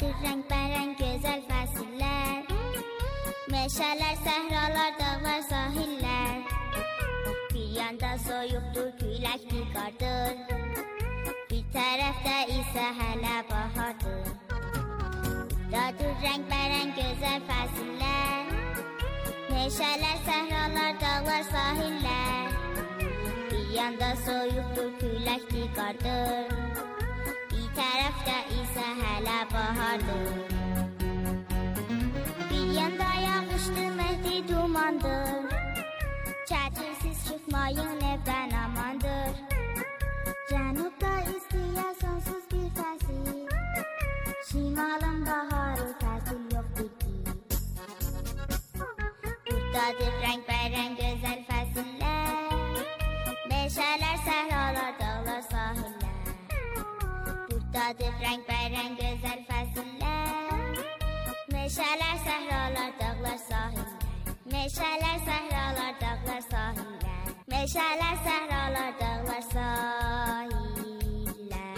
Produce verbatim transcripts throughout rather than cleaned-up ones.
Dadır renk güzel fasiller, meşeler, səhralar, dağlar, sahiller. Bir yanda soyuqdur, küləkli qardır, bir tərəfdə isə hələ bahardır. Dadır renk güzel fasiller, meşeler, səhralar, dağlar, sahiller. Bir yanda soyuqdur, küləkli qardır, bir tərəfdə isə hələ bahardır. Bir yanda yağışdır, mehdi dumandır, çətirsiz çıxmayın evdən amandır. Cənubda istəyər sonsuz bir fəsil, şimalın baharı fəsil yoxdur ki. Buradadır rəngbərəng gözəl fəsillər, meşələr, səhralar, dağlar, sahillər. Buradadır rəngbərəng gözəl fəsillər, meşələr, səhralar, dağlar, sahillər. Meşələr, səhralar, dağlar, sahillər. Meşələr, səhralar, dağlar, sahillər.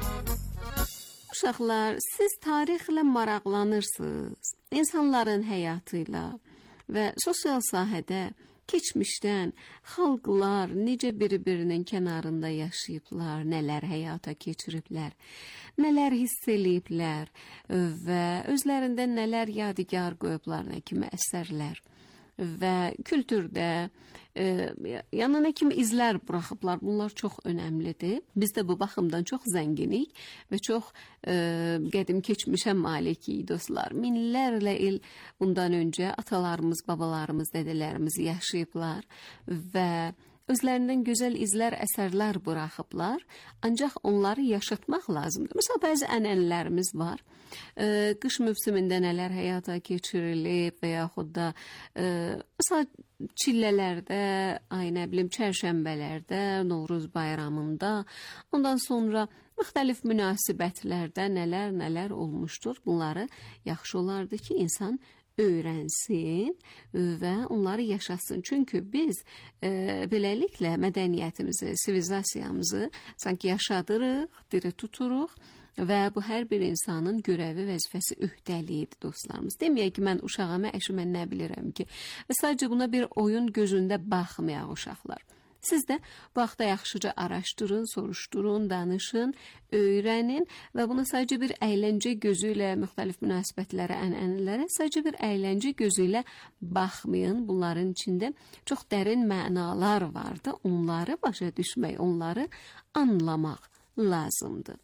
Uşaqlar, siz tarixlə maraqlanırsınız, insanların həyatıyla və sosial sahədə keçmişdən xalqlar necə bir-birinin kənarında yaşayıblar, nələr həyata keçiriblər, nələr hiss eləyiblər və özlərində nələr yadigar qoyublar, nə kimi əsərlər və kültürdə e, yəni nə kimi izlər buraxıblar. Bunlar çox önəmlidir. Biz də bu baxımdan çox zənginik və çox e, qədim keçmişə malikik dostlar. Minlərlə il bundan öncə atalarımız, babalarımız, dədələrimiz yaşayıblar və özlərindən gözəl izlər, əsərlər buraxıblar. Ancaq onları yaşatmaq lazımdır. Məsələn, bəzi ənənələrimiz var. E, qış mövsümündə nələr həyata keçirilib və yaxud da e, məsələn, çillələrdə, ay nə bilim, çərşənbələrdə, Novruz bayramında, ondan sonra müxtəlif münasibətlərdə nələr nələr olmuşdur. Bunları yaxşı olardı ki, insan öyrənsin və onları yaşasın. Çünki biz e, beləliklə mədəniyyətimizi, sivilizasiyamızı sanki yaşadırıq, diri tuturuq və bu hər bir insanın görəvi, vəzifəsi, öhdəliyidir dostlarımız. Deməyək ki, mən uşağıma, əşimə nə bilirəm ki və sadəcə buna bir oyun gözündə baxmayaq uşaqlar. Siz də bu haqda yaxşıca araşdırın, soruşturun, danışın, öyrənin və buna sadəcə bir əyləncə gözü ilə müxtəlif münasibətlərə, ənənələrə sadəcə bir əyləncə gözü ilə baxmayın. Bunların içində çox dərin mənalar vardı. Onları başa düşmək, onları anlamaq lazımdır.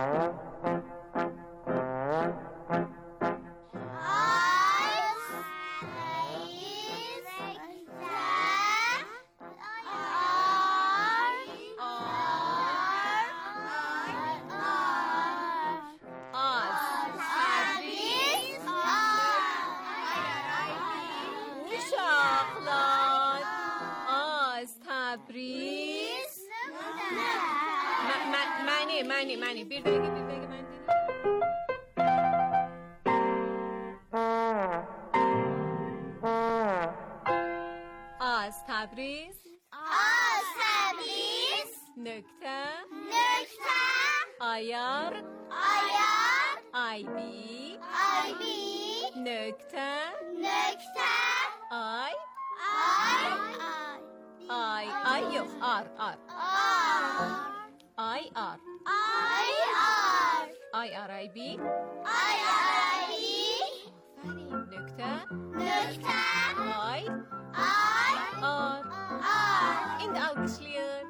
Təbriz. Məni, məni, məni. Bir dəqiqə, bir dəqiqə mən deyim. Az Təbriz. Az Təbriz. Nöqtə. Nöqtə. Ayar. Ayar. Aybi. Aybi. Nöqtə. Nöqtə. Ay. Ay. Ay, ay yox, ar, ar. Ar. Ay, ar. Ay, ar. Ay, ar, ay, bi. Ay, ay, bi. Nöqtə. Nöqtə. Ay. Ay. Ar. Ar. İndi alqışlayın.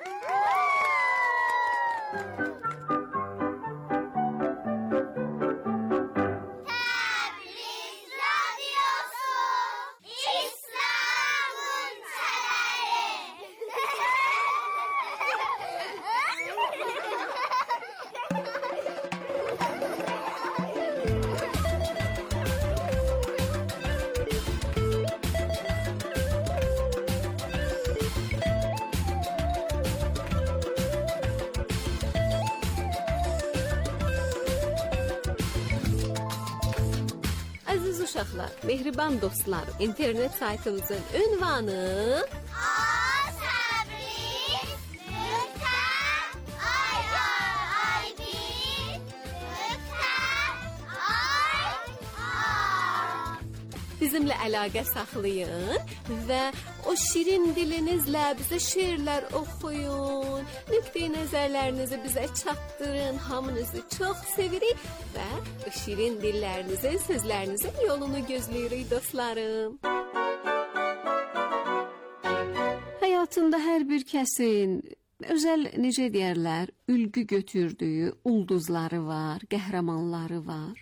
Uşaqlar, mehriban dostlar, internet saytımızın ünvanı Az Təbriz nöqtə ayar aybi nöqtə bizimlə əlaqə saxlayın və o şirin dilinizlə bizə şeirlər oxuyun. Nöqteyi nəzərlərinizi bizə çatdırın. Hamınızı çox sevirik və o şirin dillərinizin, sözlərinizin yolunu gözləyirik dostlarım. Həyatında hər bir kəsin özəl, necə deyərlər, ülgü götürdüyü ulduzları var, qəhrəmanları var.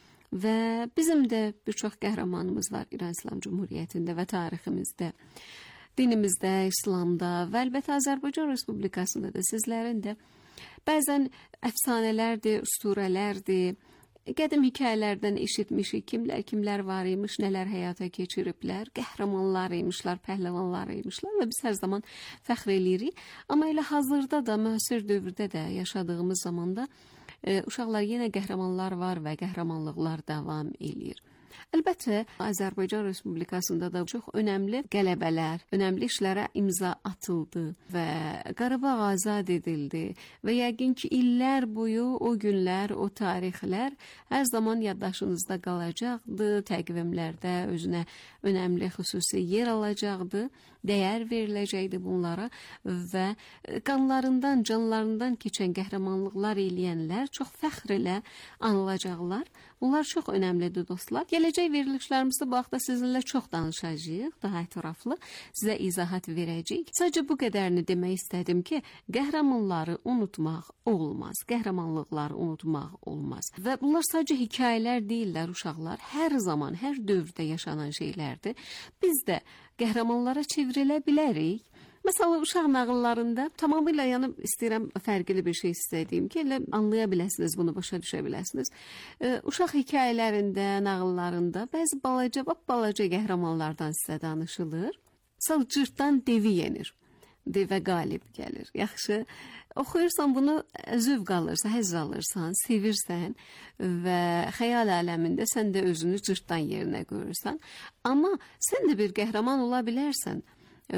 Və bizim də bir çox qəhrəmanımız var İran İslam Cümhuriyyətində və tariximizdə, dinimizdə, İslamda və əlbəttə Azərbaycan Respublikasında da sizlərin də bəzən əfsanələrdir, usturələrdir, qədim hekayələrdən eşitmişik, kimlər kimlər var imiş, nələr həyata keçiriblər, qəhrəmanlar imişlər, pəhləvanlar imişlər və biz hər zaman fəxr eləyirik. Amma elə hazırda da, müasir dövrdə də yaşadığımız zamanda e, uşaqlar yenə qəhrəmanlar var və qəhrəmanlıqlar davam eləyir. Əlbəttə, Azərbaycan Respublikasında da çox önəmli qələbələr, önəmli işlərə imza atıldı və Qarabağ azad edildi və yəqin ki, illər boyu o günlər, o tarixlər hər zaman yaddaşınızda qalacaqdı, təqvimlərdə özünə önəmli xüsusi yer alacaqdı, dəyər veriləcəkdi bunlara və qanlarından, canlarından keçən qəhrəmanlıqlar eləyənlər çox fəxr ilə anılacaqlar. Bunlar çox önəmlidir dostlar. Gələcək verilişlərimizdə bu haqda sizinlə çox danışacağıq, daha ətraflı sizə izahat verəcəyik. Sadəcə bu qədərini demək istədim ki, qəhrəmanları unutmaq olmaz, qəhrəmanlıqları unutmaq olmaz. Və bunlar sadəcə hekayələr deyillər uşaqlar, hər zaman, hər dövrdə yaşanan şeylərdir. Biz də qəhrəmanlara çevrilə bilərik. Məsələn, uşaq nağıllarında tamamilə yəni istəyirəm fərqli bir şey istədiyim ki, elə anlaya biləsiniz, bunu başa düşə biləsiniz. E, uşaq hekayələrində, nağıllarında bəzi balaca, balaca qəhrəmanlardan sizə danışılır. Məsələn, cırtdan devi yenir. Devə qalib gəlir. Yaxşı, oxuyursan bunu, zövq alırsan, həzz alırsan, sevirsən və xəyal aləmində sən də özünü cırtdan yerinə qoyursan. Amma sən də bir qəhrəman ola bilərsən.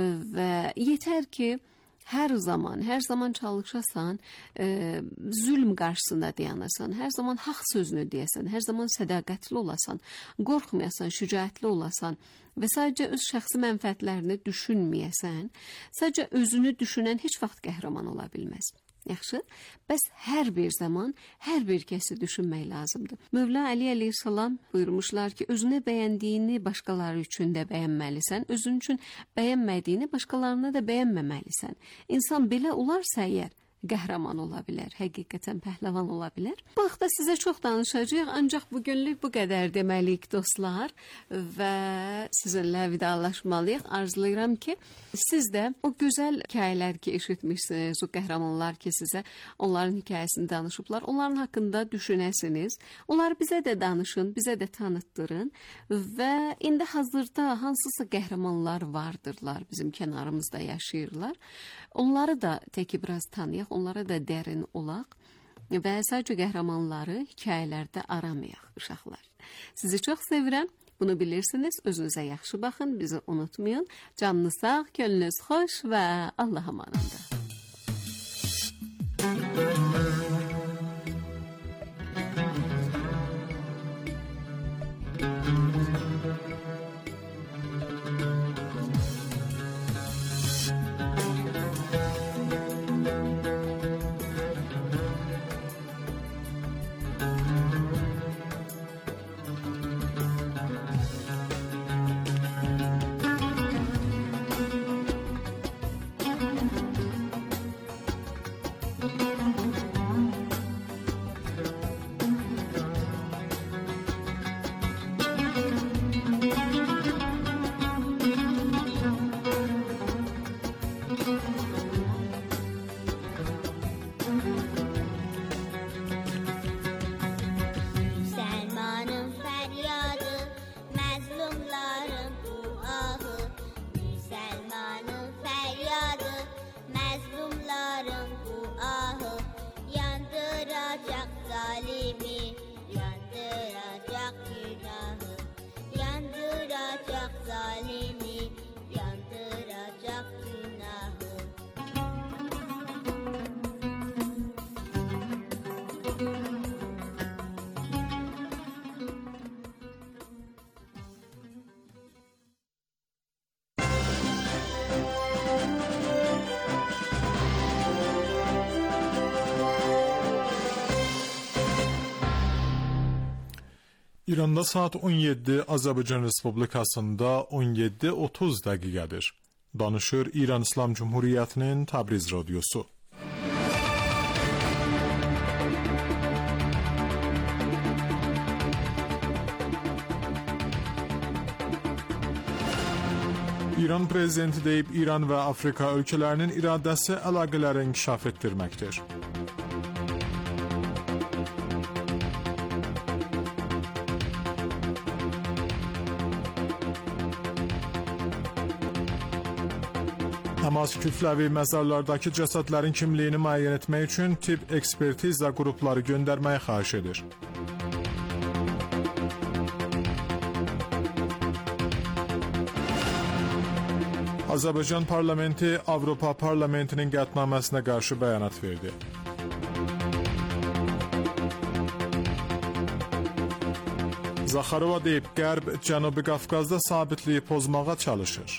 Və yetər ki, hər zaman, hər zaman çalışasan, e, zülm qarşısında dayanırsan, hər zaman haqq sözünü deyəsən, hər zaman sədaqətli olasan, qorxmayasan, şücaətli olasan və sadəcə öz şəxsi mənfəətlərini düşünməyəsən, sadəcə özünü düşünən heç vaxt qəhrəman ola bilməz. Yaxşı, bəs hər bir zaman hər bir kəsi düşünmək lazımdır. Mövla Əli əleyhissalam buyurmuşlar ki, özünə bəyəndiyini başqaları üçün də bəyənməlisən, özün üçün bəyənmədiyini başqalarına da bəyənməməlisən. İnsan belə olarsa əgər, qəhrəman ola bilər, həqiqətən pəhləvan ola bilər. Bu haqda sizə çox danışacağıq, ancaq bugünlük bu qədər deməliyik dostlar və sizinlə vidalaşmalıyıq. Arzulayıram ki, siz də o gözəl hekayələr ki eşitmişsiniz, o qəhrəmanlar ki sizə onların hekayəsini danışıblar, onların haqqında düşünəsiniz. Onları bizə də danışın, bizə də tanıtdırın və indi hazırda hansısa qəhrəmanlar vardırlar, bizim kənarımızda yaşayırlar. Onları da təki biraz tanıyaq, onlara da dərin olaq və sadəcə qəhrəmanları hekayələrdə aramayaq uşaqlar. Sizi çox sevirəm, bunu bilirsiniz, özünüzə yaxşı baxın, bizi unutmayın. Canınız sağ, könlünüz xoş və Allah amanında. İranda saat on yeddi, Azərbaycan Respublikasında on yeddi otuz dəqiqədir. Danışır İran İslam Cumhuriyyətinin Təbriz radiosu. İran prezidenti deyib, İran və Afrika ölkələrinin iradəsi əlaqələri inkişaf etdirməkdir. Həmas kütləvi məzarlardakı cəsədlərin kimliyini müəyyən etmək üçün tibb ekspertiza qrupları göndərməyi xahiş edir. Azərbaycan parlamenti Avropa parlamentinin qətnaməsinə qarşı bəyanat verdi. Zaxarova deyib, Qərb Cənubi Qafqazda sabitliyi pozmağa çalışır.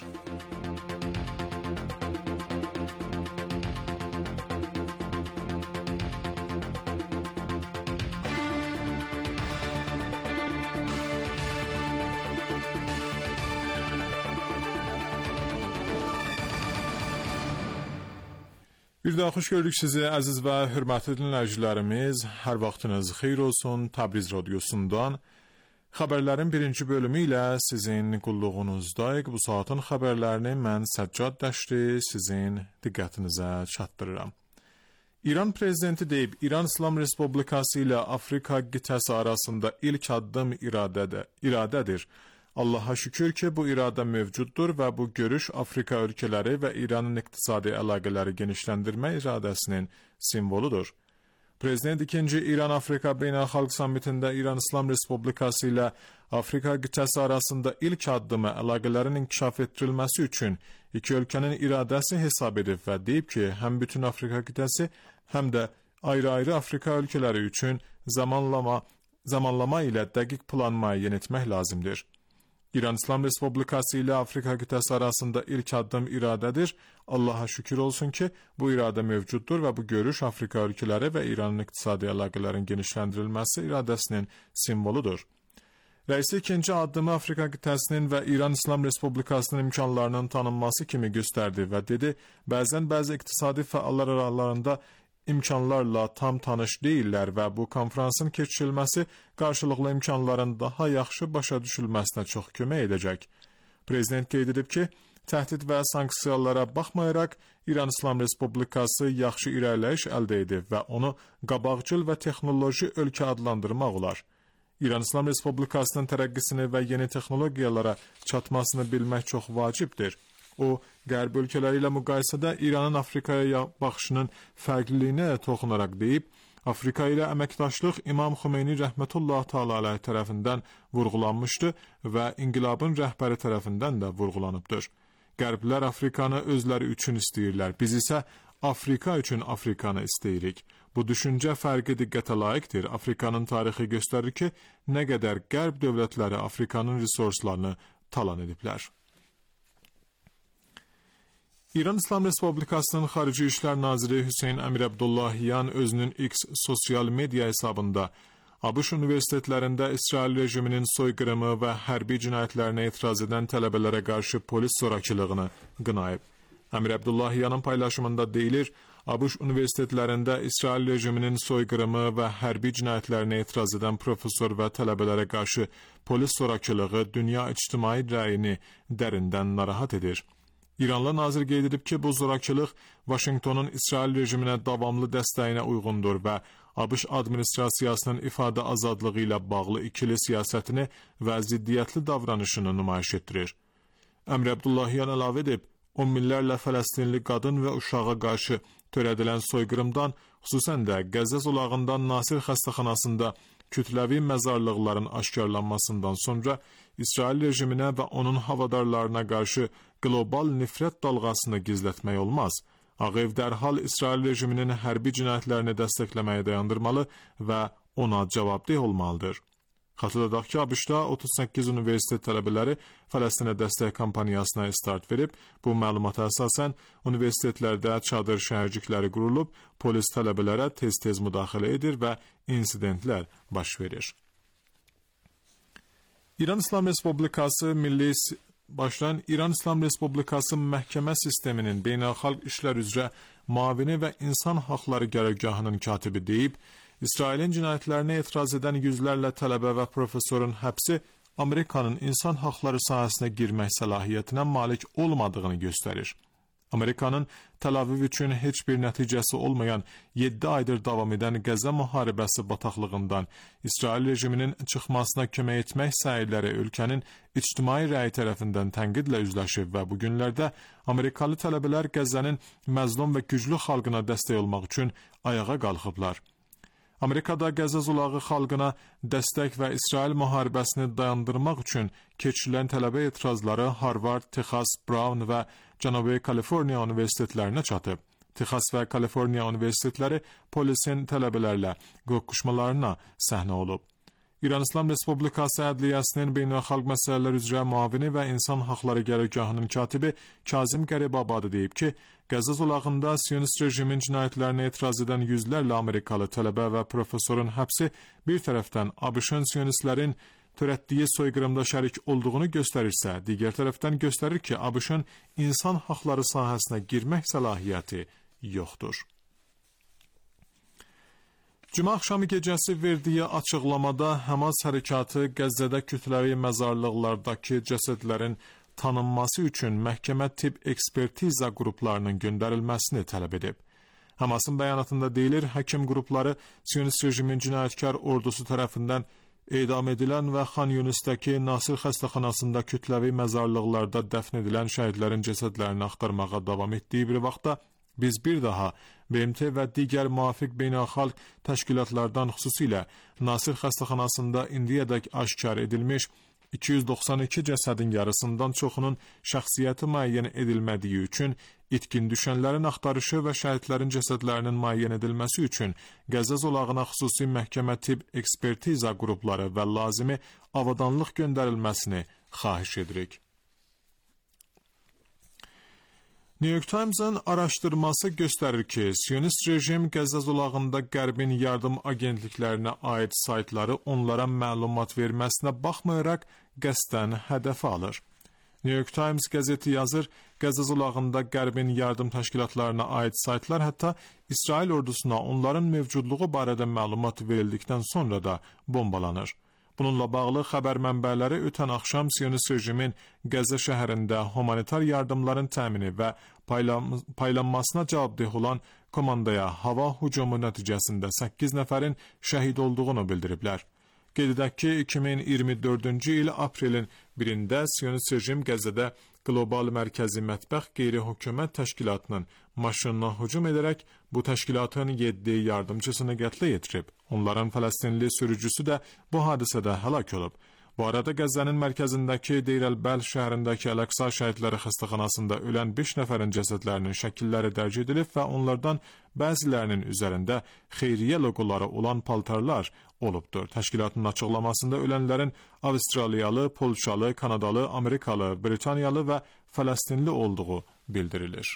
Bir daha xoş gördük sizi əziz və hörmətli dinləyicilərimiz. Hər vaxtınız xeyir olsun. Təbriz radiosundan xəbərlərin birinci bölümü ilə sizin qulluğunuzdayıq. Bu saatın xəbərlərini mən Səccad Dəşti sizin diqqətinizə çatdırıram. İran prezidenti deyib, İran İslam Respublikası ilə Afrika qitəsi arasında ilk addım iradədə, iradədir. Allaha şükür ki, bu iradə mövcuddur və bu görüş Afrika ölkələri və İranın iqtisadi əlaqələri genişləndirmə iradəsinin simvoludur. Prezident ikinci İran-Afrika Beynəlxalq Sammitində İran İslam Respublikası ilə Afrika qitəsi arasında ilk addımı əlaqələrin inkişaf etdirilməsi üçün iki ölkənin iradəsi hesab edib və deyib ki, həm bütün Afrika qitəsi, həm də ayrı-ayrı Afrika ölkələri üçün zamanlama, zamanlama ilə dəqiq plan müəyyən etmək lazımdır. İran İslam Respublikası ilə Afrika qitəsi arasında ilk addım iradədir. Allaha şükür olsun ki, bu iradə mövcuddur və bu görüş Afrika ölkələri və İranın iqtisadi əlaqələrin genişləndirilməsi iradəsinin simvoludur. Rəisi ikinci addımı Afrika qitəsinin və İran İslam Respublikasının imkanlarının tanınması kimi göstərdi və dedi, bəzən bəzi iqtisadi fəallar aralarında imkanlarla tam tanış deyirlər və bu konferansın keçirilməsi qarşılıqlı imkanların daha yaxşı başa düşülməsinə çox kömək edəcək. Prezident qeyd edib ki, təhdid və sanksiyalara baxmayaraq İran İslam Respublikası yaxşı irəliləyiş əldə edib və onu qabaqcıl və texnoloji ölkə adlandırmaq olar. İran İslam Respublikasının tərəqqisini və yeni texnologiyalara çatmasını bilmək çox vacibdir. O, Qərb ölkələri ilə müqayisədə İranın Afrikaya baxışının fərqliliyinə toxunaraq deyib, Afrika ilə əməkdaşlıq İmam Xümeyni rəhmətullah təala əleyh tərəfindən vurğulanmışdı və inqilabın rəhbəri tərəfindən də vurğulanıbdır. Qərblər Afrikanı özləri üçün istəyirlər, biz isə Afrika üçün Afrikanı istəyirik. Bu düşüncə fərqi diqqətə layiqdir. Afrikanın tarixi göstərir ki, nə qədər Qərb dövlətləri Afrikanın resurslarını talan ediblər. İran İslam Respublikasının Xarici İşlər Naziri Hüseyn Əmir Abdullahiyan özünün X sosial media hesabında ABŞ universitetlərində İsrail rejiminin soyqırımı və hərbi cinayətlərinə etiraz edən tələbələrə qarşı polis zorakılığını qınayıb. Əmir Abdullahiyanın paylaşımında deyilir, ABŞ universitetlərində İsrail rejiminin soyqırımı və hərbi cinayətlərinə etiraz edən professor və tələbələrə qarşı polis zorakılığı dünya ictimai rəyini dərindən narahat edir. İranlı nazir qeyd edib ki, bu zorakılıq Vaşinqtonun İsrail rejiminə davamlı dəstəyinə uyğundur və ABŞ administrasiyasının ifadə azadlığı ilə bağlı ikili siyasətini və ziddiyyətli davranışını nümayiş etdirir. Əmr Abdullahiyan əlavə edib, on minlərlə Fələstinli qadın və uşağa qarşı törədilən soyqırımdan, xüsusən də Qəzza zolağından Nasir xəstəxanasında kütləvi məzarlıqların aşkarlanmasından sonra İsrail rejiminə və onun havadarlarına qarşı qlobal nifrət dalğasını gizlətmək olmaz. Ağ Ev dərhal İsrail rejiminin hərbi cinayətlərini dəstəkləməyi dayandırmalı və ona cavabdeh olmalıdır. Xatırladaq ki, ABŞ-da otuz səkkiz universitet tələbələri Fələstinə dəstək kampaniyasına start verib. Bu məlumata əsasən universitetlərdə çadır şəhərcikləri qurulub, polis tələbələrə tez-tez müdaxilə edir və insidentlər baş verir. İran İslam Respublikası Milli Başlayan İran İslam Respublikası məhkəmə sisteminin beynəlxalq işlər üzrə mavini və insan haqları qərargahının katibi deyib, İsrailin cinayətlərinə etiraz edən yüzlərlə tələbə və professorun həbsi Amerikanın insan haqları sahəsinə girmək səlahiyyətinə malik olmadığını göstərir. Amerikanın Tel Aviv üçün heç bir nəticəsi olmayan yeddi aydır davam edən Qəzza müharibəsi bataqlığından İsrail rejiminin çıxmasına kömək etmək səyləri ölkənin ictimai rəyi tərəfindən tənqidlə üzləşib və bu günlərdə Amerikalı tələbələr Qəzzənin məzlum və güclü xalqına dəstək olmaq üçün ayağa qalxıblar. Amerikada Qəzza zolağı xalqına dəstək və İsrail müharibəsini dayandırmaq üçün keçirilən tələbə etirazları Harvard, Texas, Brown və Cənubi Kaliforniya universitetlərinə çatıb. Texas və Kaliforniya universitetləri polisin tələbələrlə qoqquşmalarına səhnə olub. İran İslam Respublikası Ədliyyəsinin beynəlxalq məsələlər üzrə müavini və insan haqları qərargahının katibi Kazim Qəribabadi deyib ki, Qəzza zolağında Siyonist rejimin cinayətlərinə etiraz edən yüzlərlə Amerikalı tələbə və professorun həbsi bir tərəfdən ABŞ-ın Siyonistlərin törətdiyi soyqırımda şərik olduğunu göstərirsə, digər tərəfdən göstərir ki, ABŞ-ın insan haqları sahəsinə girmək səlahiyyəti yoxdur. Cümə axşamı gecəsi verdiyi açıqlamada Həmas hərəkatı Qəzzədə kütləvi məzarlıqlardakı cəsədlərin tanınması üçün məhkəmə tibb ekspertiza qruplarının göndərilməsini tələb edib. Həmasın bəyanatında deyilir, həkim qrupları Siyonist rejimin cinayətkar ordusu tərəfindən edam edilən və Xan Yunisdəki Nasir xəstəxanasında kütləvi məzarlıqlarda dəfn edilən şəhidlərin cəsədlərini axtarmağa davam etdiyi bir vaxtda biz bir daha B M T və digər müvafiq beynəlxalq təşkilatlardan xüsusilə Nasir xəstəxanasında indiyədək aşkar edilmiş iki yüz doxsan iki cəsədin yarısından çoxunun şəxsiyyəti müəyyən edilmədiyi üçün, itkin düşənlərin axtarışı və şəhidlərin cəsədlərinin müəyyən edilməsi üçün Qəzza zolağına xüsusi məhkəmə tibb ekspertiza qrupları və lazımi avadanlıq göndərilməsini xahiş edirik. New York Times-ın araşdırması göstərir ki, Siyonist rejim Qəzza zolağında Qərbin yardım agentliklərinə aid saytları onlara məlumat verməsinə baxmayaraq qəsdən hədəfə alır. New York Times qəzeti yazır, Qəzza zolağında Qərbin yardım təşkilatlarına aid saytlar hətta İsrail ordusuna onların mövcudluğu barədə məlumat verildikdən sonra da bombalanır. Bununla bağlı xəbər mənbələri ötən axşam Siyonist rejimin Qəzza şəhərində humanitar yardımların təmini və paylam paylanmasına cavabdeh olan komandaya hava hücumu nəticəsində səkkiz nəfərin şəhid olduğunu bildiriblər. Qeyd edək ki, iki min iyirmi dördüncü il aprelin birində Siyonist rejim Qəzzədə Qlobal Mərkəzi Mətbəx Qeyri-Hökumət Təşkilatının maşınına hücum edərək bu təşkilatın yeddi yardımcısını qətlə yetirib. Onların Fələstinli sürücüsü də bu hadisədə həlak olub. Bu arada Qəzzənin mərkəzindəki Deyr əl-Bəl şəhərindəki Əl-Əqsa şəhidləri xəstəxanasında ölən beş nəfərin cəsədlərinin şəkilləri dərc edilib və onlardan bəzilərinin üzərində xeyriyyə loqoları olan paltarlar olubdur. Təşkilatın açıqlamasında ölənlərin Avstraliyalı, Polşalı, Kanadalı, Amerikalı, Britaniyalı və Fələstinli olduğu bildirilir.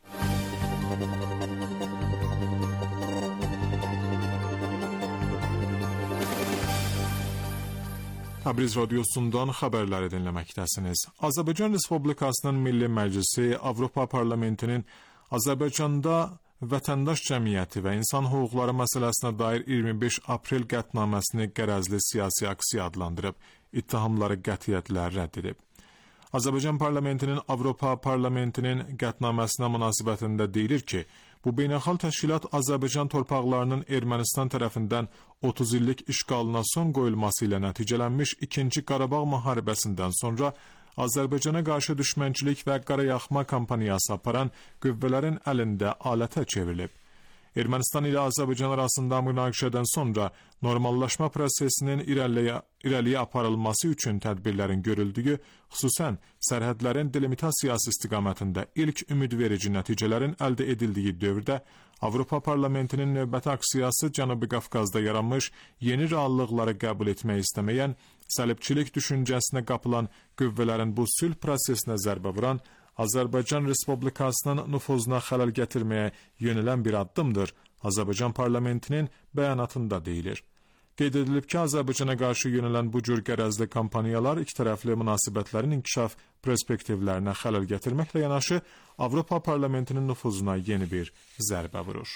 Təbriz radiosundan xəbərləri dinləməkdəsiniz. Azərbaycan Respublikasının Milli Məclisi Avropa Parlamentinin Azərbaycanda vətəndaş cəmiyyəti və insan hüquqları məsələsinə dair iyirmi beş aprel qətnaməsini qərəzli siyasi aksiya adlandırıb, ittihamları qətiyyətlə rədd edib. Azərbaycan Parlamentinin Avropa Parlamentinin qətnaməsinə münasibətində deyilir ki, bu beynəlxalq təşkilat Azərbaycan torpaqlarının Ermənistan tərəfindən otuz illik işğalına son qoyulması ilə nəticələnmiş ikinci Qarabağ müharibəsindən sonra Azərbaycana qarşı düşmənçilik və qarayaxma kampaniyası aparan qüvvələrin əlində alətə çevrilib. Ermənistan ilə Azərbaycan arasında münaqişədən sonra normallaşma prosesinin irəliyə, irəliyə aparılması üçün tədbirlərin görüldüyü, xüsusən sərhədlərin delimitasiyası istiqamətində ilk ümidverici nəticələrin əldə edildiyi dövrdə Avropa Parlamentinin növbəti aksiyası Cənubi Qafqazda yaranmış yeni reallıqları qəbul etmək istəməyən, səlibçilik düşüncəsinə qapılan qüvvələrin bu sülh prosesinə zərbə vuran, Azərbaycan Respublikasının nüfuzuna xələl gətirməyə yönələn bir addımdır, Azərbaycan Parlamentinin bəyanatında deyilir. Qeyd edilib ki, Azərbaycana qarşı yönələn bu cür qərəzli kampaniyalar ikitərəfli münasibətlərin inkişaf perspektivlərinə xələl gətirməklə yanaşı Avropa Parlamentinin nüfuzuna yeni bir zərbə vurur.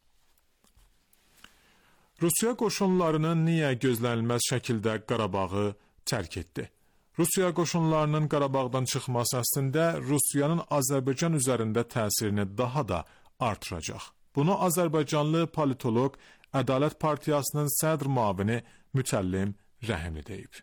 Rusiya qoşunlarının niyə gözlənilməz şəkildə Qarabağı tərk etdi? Rusiya qoşunlarının Qarabağdan çıxması əslində Rusiyanın Azərbaycan üzərində təsirini daha da artıracaq. Bunu Azərbaycanlı politoloq Ədalət Partiyasının sədr müavini Mütəllim Rəhimli deyib.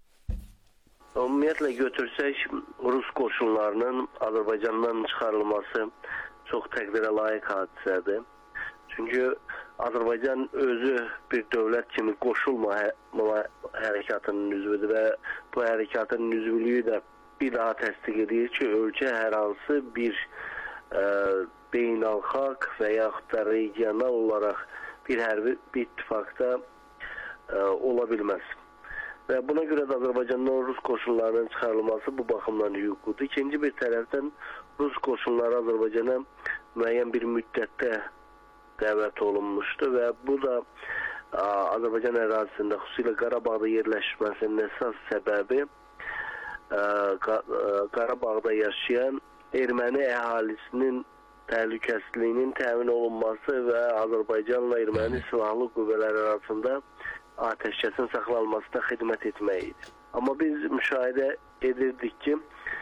Ümumiyyətlə götürsək, Rus qoşunlarının Azərbaycandan çıxarılması çox təqdirə layiq hadisədir. Çünki Azərbaycan özü bir dövlət kimi qoşulma hərəkatının üzvüdür və bu hərəkatın üzvlüyü də bir daha təsdiq edir ki, ölkə hər hansı bir e, beynəlxalq və yaxud da regional olaraq bir hərbi bir ittifaqda e, ola bilməz. Və buna görə də Azərbaycandan Rus qoşunlarının çıxarılması bu baxımdan hüquqludur. İkinci bir tərəfdən Rus qoşunları Azərbaycana müəyyən bir müddətdə dəvət olunmuşdu və bu da ə, Azərbaycan ərazisində, xüsusilə Qarabağda yerləşməsinin əsas səbəbi ə, Qarabağda yaşayan erməni əhalisinin təhlükəsizliyinin təmin olunması və Azərbaycanla erməni silahlı qüvvələr arasında atəşkəsin saxlanmasına xidmət etmək idi. Amma biz müşahidə edirdik ki,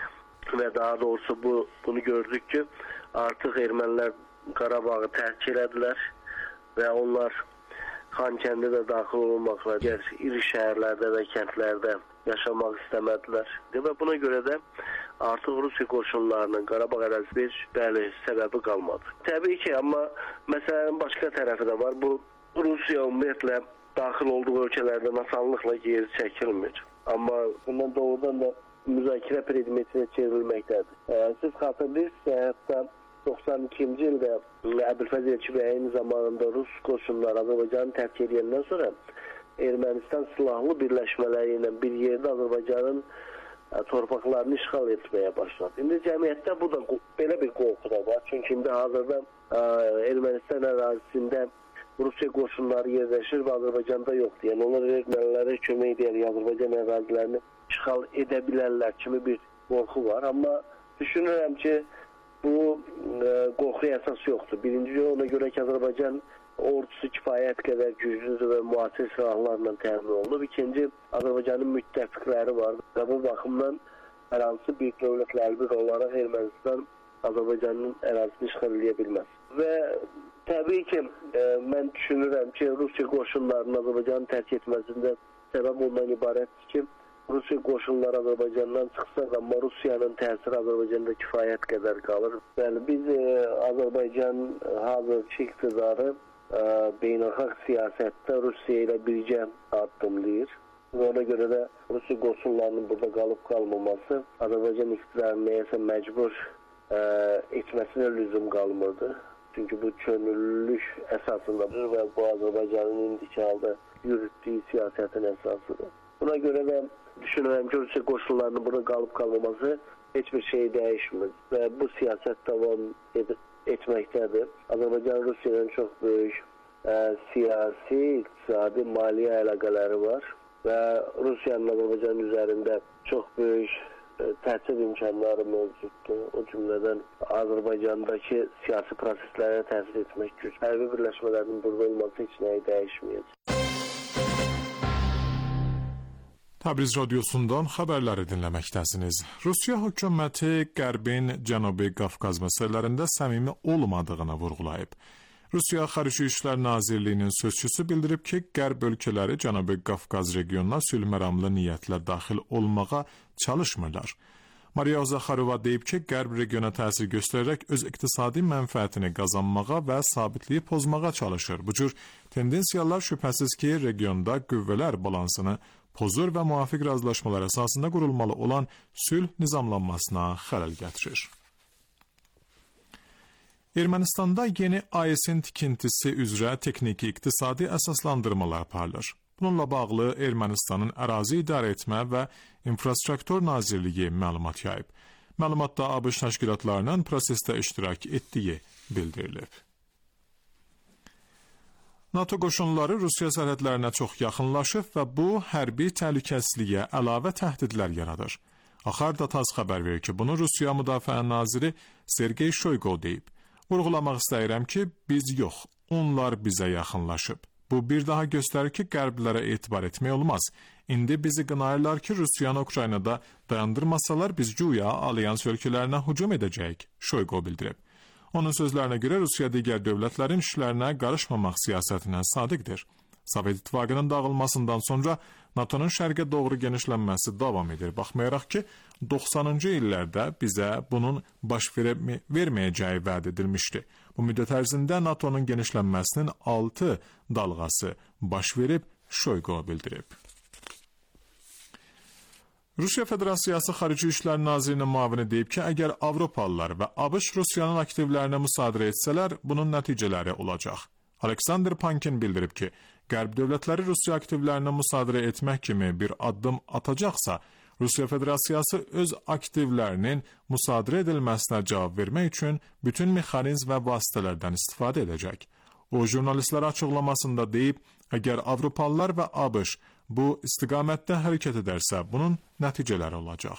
və daha doğrusu bu, bunu gördük ki, artıq ermənilər Qarabağı tərk elədilər və onlar Xankəndə də daxil olmaqla digər iri şəhərlərdə və kəndlərdə yaşamaq istəmədilər. Və buna görə də artıq Rusiya qoşunlarının Qarabağ ərazisi bir bəli səbəbi qalmadı. Təbii ki, amma məsələnin başqa tərəfi də var. Bu Rusiya ümumiyyətlə daxil olduğu ölkələrdən asanlıqla geri çəkilmir. Amma bundan doğrudan da müzakirə predmetinə çevrilməkdədir. Siz xatırlayırsınız, hətta doxsan ikinci ildə Əbülfəz Elçibəyin zamanında Rus qoşunları Azərbaycanı tərk edəndən sonra Ermənistan silahlı birləşmələri ilə bir yerdə Azərbaycanın torpaqlarını işğal etməyə başladı. İndi cəmiyyətdə bu da belə bir qorxu da var. Çünki indi hazırda Ermənistan ərazisində Rusiya qoşunları yerləşir və Azərbaycanda yoxdur. Yəni onlar ermənilərə kömək edərək Azərbaycan ərazilərini işğal edə bilərlər kimi bir qorxu var. Amma düşünürəm ki, bu e, qorxuya əsas yoxdur. Birinci ona görə ki, Azərbaycan ordusu kifayət qədər güclüdür və müasir silahlarla təmin olunub. İkinci, Azərbaycanın müttəfiqləri var və bu baxımdan hər hansı bir dövlətlə əlbir olaraq Ermənistan Azərbaycanın ərazisini işğal edə bilməz. Və təbii ki, e, mən düşünürəm ki, Rusiya qoşunlarının Azərbaycanı tərk etməsində səbəb ondan ibarətdir ki, Rusiya qoşunları Azərbaycandan çıxsa, amma Rusiyanın təsiri Azərbaycanda kifayət qədər qalır. Yəni, biz e, Azərbaycan hazırki iqtidarı e, beynəlxalq siyasətdə Rusiya ilə birgə addımlayır. Və ona görə də Rusiya qoşunlarının burada qalıb qalmaması Azərbaycan iqtidarını nəyəsə məcbur e, etməsinə lüzum qalmırdı. Çünki bu könüllülük əsasındadır və bu Azərbaycanın indiki halda yürütdüyü siyasətin əsasıdır. Buna görə də düşünürəm ki, Rusiya qoşunlarının burada qalıb qalmaması heç bir şey dəyişmir və bu siyasət davam ed etməkdədir. Azərbaycan Rusiyanın çox böyük ə, siyasi, iqtisadi, maliyyə əlaqələri var və Rusiyanın Azərbaycan üzərində çox böyük ə, təsir imkanları mövcuddur. O cümlədən Azərbaycandakı siyasi proseslərə təsir etmək güc. Hərbi birləşmələrin burada olması heç nəyi dəyişməyəcək. Təbriz radiosundan xəbərləri dinləməkdəsiniz. Rusiya hökuməti Qərbin Cənubi Qafqaz məsələlərində səmimi olmadığını vurğulayıb. Rusiya Xarici İşlər Nazirliyinin sözçüsü bildirib ki, Qərb ölkələri Cənubi Qafqaz regionuna sülh məramlı niyyətlə daxil olmağa çalışmırlar. Mariya Zaxarova deyib ki, Qərb regiona təsir göstərərək öz iqtisadi mənfəətini qazanmağa və sabitliyi pozmağa çalışır. Bu cür tendensiyalar şübhəsiz ki, regionda qüvvələr balansını pozur və müvafiq razılaşmalar əsasında qurulmalı olan sülh nizamlanmasına xələl gətirir. Ermənistanda yeni A E S-in tikintisi üzrə texniki iqtisadi əsaslandırmalar aparılır. Bununla bağlı Ermənistanın Ərazi İdarə Etmə və İnfrastruktur Nazirliyi məlumat yayıb. Məlumatda ABŞ təşkilatlarının prosesdə iştirak etdiyi bildirilib. NATO qoşunları Rusiya sərhədlərinə çox yaxınlaşıb və bu hərbi təhlükəsizliyə əlavə təhdidlər yaradır. Axar Dataz xəbər verir ki, bunu Rusiya Müdafiə naziri Sergey Shoygu deyib. Vurğulamaq istəyirəm ki, biz yox, onlar bizə yaxınlaşıb. Bu bir daha göstərir ki, qərblərə etibar etmək olmaz. İndi bizi qınayırlar ki, Rusiyanı Ukraynada dayandırmasalar biz güya alyans ölkələrinə hücum edəcəyik, Shoygu bildirib. Onun sözlərinə görə Rusiya digər dövlətlərin işlərinə qarışmamaq siyasətinə sadiqdir. Sovet İttifaqının dağılmasından sonra NATO'nun şərqə doğru genişlənməsi davam edir. Baxmayaraq ki, doxsanıncı illərdə bizə bunun baş verməyəcəyi vəd edilmişdi. Bu müddət ərzində NATO'nun genişlənməsinin altı dalğası baş verib, Shoygu bildirib. Rusiya Federasiyası Xarici İşlər Nazirinin müavini deyib ki, əgər Avropalılar və ABŞ Rusiyanın aktivlərinə müsadirə etsələr, bunun nəticələri olacaq. Aleksandr Pankin bildirib ki, Qərb dövlətləri Rusiya aktivlərinə müsadirə etmək kimi bir addım atacaqsa, Rusiya Federasiyası öz aktivlərinin müsadirə edilməsinə cavab vermək üçün bütün mexanizm və vasitələrdən istifadə edəcək. O, jurnalistlərə açıqlamasında deyib, əgər Avropalılar və ABŞ bu istiqamətdə hərəkət edərsə, bunun nəticələri olacaq.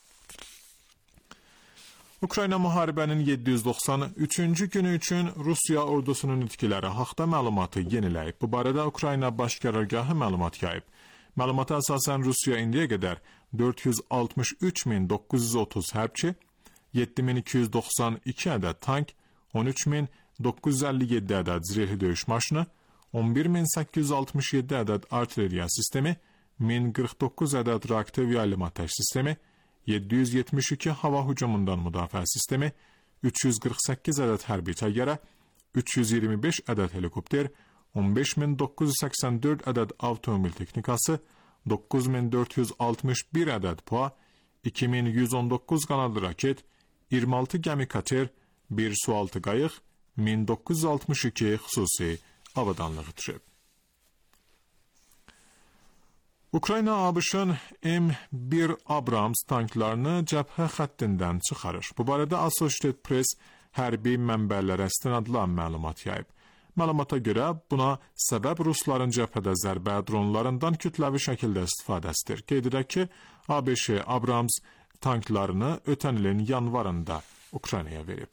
Ukrayna müharibənin yeddi yüz doxsan üçüncü günü üçün Rusiya ordusunun itkiləri haqda məlumatı yeniləyib. Bu barədə Ukrayna Baş Qərargahı məlumat yayıb. Məlumata əsasən Rusiya indiyə qədər dörd yüz altmış üç min doqquz yüz otuz hərbçi, yeddi min iki yüz doxsan iki ədəd tank, on üç min doqquz yüz əlli yeddi ədəd zirehli döyüş maşını, on bir min səkkiz yüz altmış yeddi ədəd artilleriya sistemi, min qırx doqquz ədəd reaktiv yaylım atəş sistemi, yeddi yüz yetmiş iki hava hücumundan müdafiə sistemi, üç yüz qırx səkkiz ədəd hərbi təyyarə, üç yüz iyirmi beş ədəd helikopter, on beş min doqquz yüz səksən dörd ədəd avtomobil texnikası, doqquz min dörd yüz altmış bir ədəd P U A, iki min yüz on doqquz qanadlı raket, iyirmi altı gəmi kater, bir sualtı qayıq, min doqquz yüz altmış iki xüsusi avadanlıq düşüb. Ukrayna ABŞ-ın M bir Abrams tanklarını cəbhə xəttindən çıxarır. Bu barədə Associated Press hərbi mənbələrə istinadla məlumat yayıb. Məlumata görə buna səbəb Rusların cəbhədə zərbə dronlarından kütləvi şəkildə istifadəsidir. Qeyd edək ki, ABŞ Abrams tanklarını ötən ilin yanvarında Ukraynaya verib.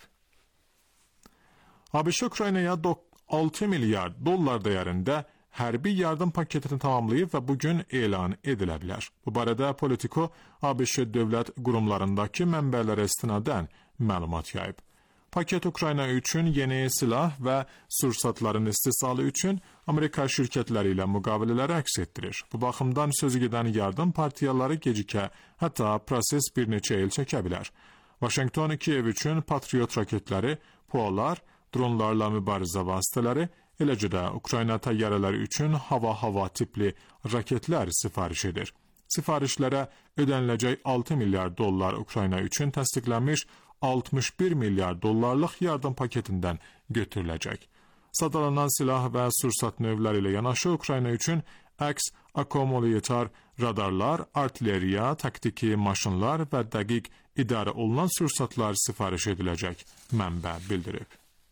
ABŞ Ukraynaya altı milyard dollar dəyərində hərbi yardım paketini tamamlayıb və bugün elan edilə bilər. Bu barədə Politico ABŞ dövlət qurumlarındakı mənbələrə istinadən məlumat yayıb. Paket Ukrayna üçün yeni silah və sursatların istehsalı üçün Amerika şirkətləri ilə müqavilələri əks etdirir. Bu baxımdan sözü gedən yardım partiyaları gecikə, hətta proses bir neçə il çəkə bilər. Vaşinqton Kiyev üçün Patriot raketləri, P U A-lar, dronlarla mübarizə vasitələri, eləcə də Ukrayna təyyarələri üçün hava-hava tipli raketlər sifariş edir. Sifarişlərə ödəniləcək altı milyard dollar Ukrayna üçün təsdiqlənmiş altmış bir milyard dollarlıq yardım paketindən götürüləcək. Sadalanan silah və sursat növləri ilə yanaşı Ukrayna üçün əks akkumulyator radarlar, artilleriya, taktiki maşınlar və dəqiq idarə olunan sursatlar sifariş ediləcək, mənbə bildirib.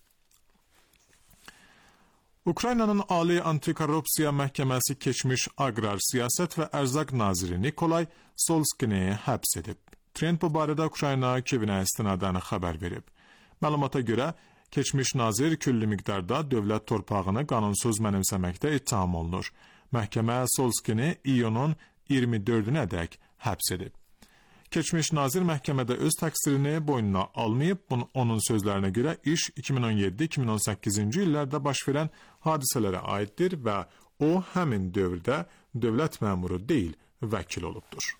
Ukraynanın Ali Antikorrupsiya Məhkəməsi keçmiş aqrar siyasət və ərzaq naziri Nikolay Solskini həbs edib. Trend bu barədə Ukrayna Kiyevinə istinadən xəbər verib. Məlumata görə, keçmiş nazir külli miqdarda dövlət torpağını qanunsuz mənimsəməkdə ittiham olunur. Məhkəmə Solskini iyunun iyirmi dördünə dək həbs edib. Keçmiş nazir məhkəmədə öz təqsirini boynuna almayıb, onun sözlərinə görə iş iki min on yeddi iki min on səkkizinci illərdə baş verən hadisələrə aiddir və o həmin dövrdə dövlət məmuru deyil, vəkil olubdur.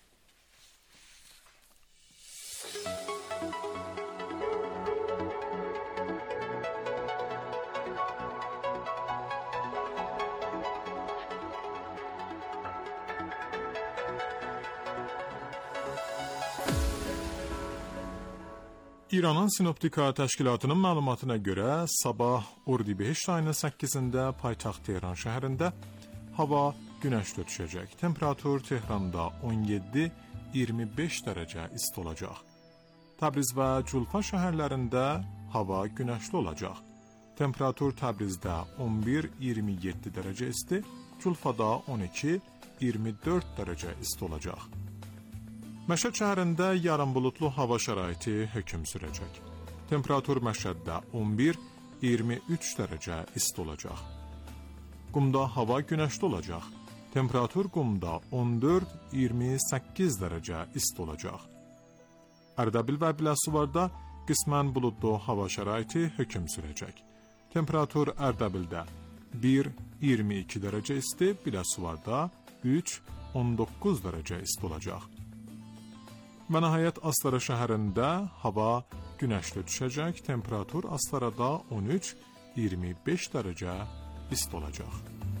İranın Sinoptika Təşkilatının məlumatına görə sabah Ordibeheşt ayının səkkizində paytaxt Tehran şəhərində hava günəşli düşəcək. Temperatur Tehranda on yeddi iyirmi beş dərəcə isti olacaq. Təbriz və Culfa şəhərlərində hava günəşli olacaq. Temperatur Təbrizdə on bir iyirmi yeddi dərəcə isti, Culfada on iki iyirmi dörd dərəcə isti olacaq. Məşəd şəhərində yarım bulutlu hava şəraiti hökm sürəcək. Temperatur Məşəddə on bir iyirmi üç dərəcə isti olacaq. Qumda hava günəşli olacaq. Temperatur Qumda on dörd iyirmi səkkiz dərəcə isti olacaq. Ərdəbil və Biləsuvarda qismən buludlu hava şəraiti hökm sürəcək. Temperatur Ərdəbildə bir iyirmi iki dərəcə isti, Biləsuvarda üç on doqquz dərəcə isti olacaq. Və nəhayət Astara şəhərində hava günəşli düşəcək. Temperatur Astarada on üç iyirmi beş dərəcə isti olacaq.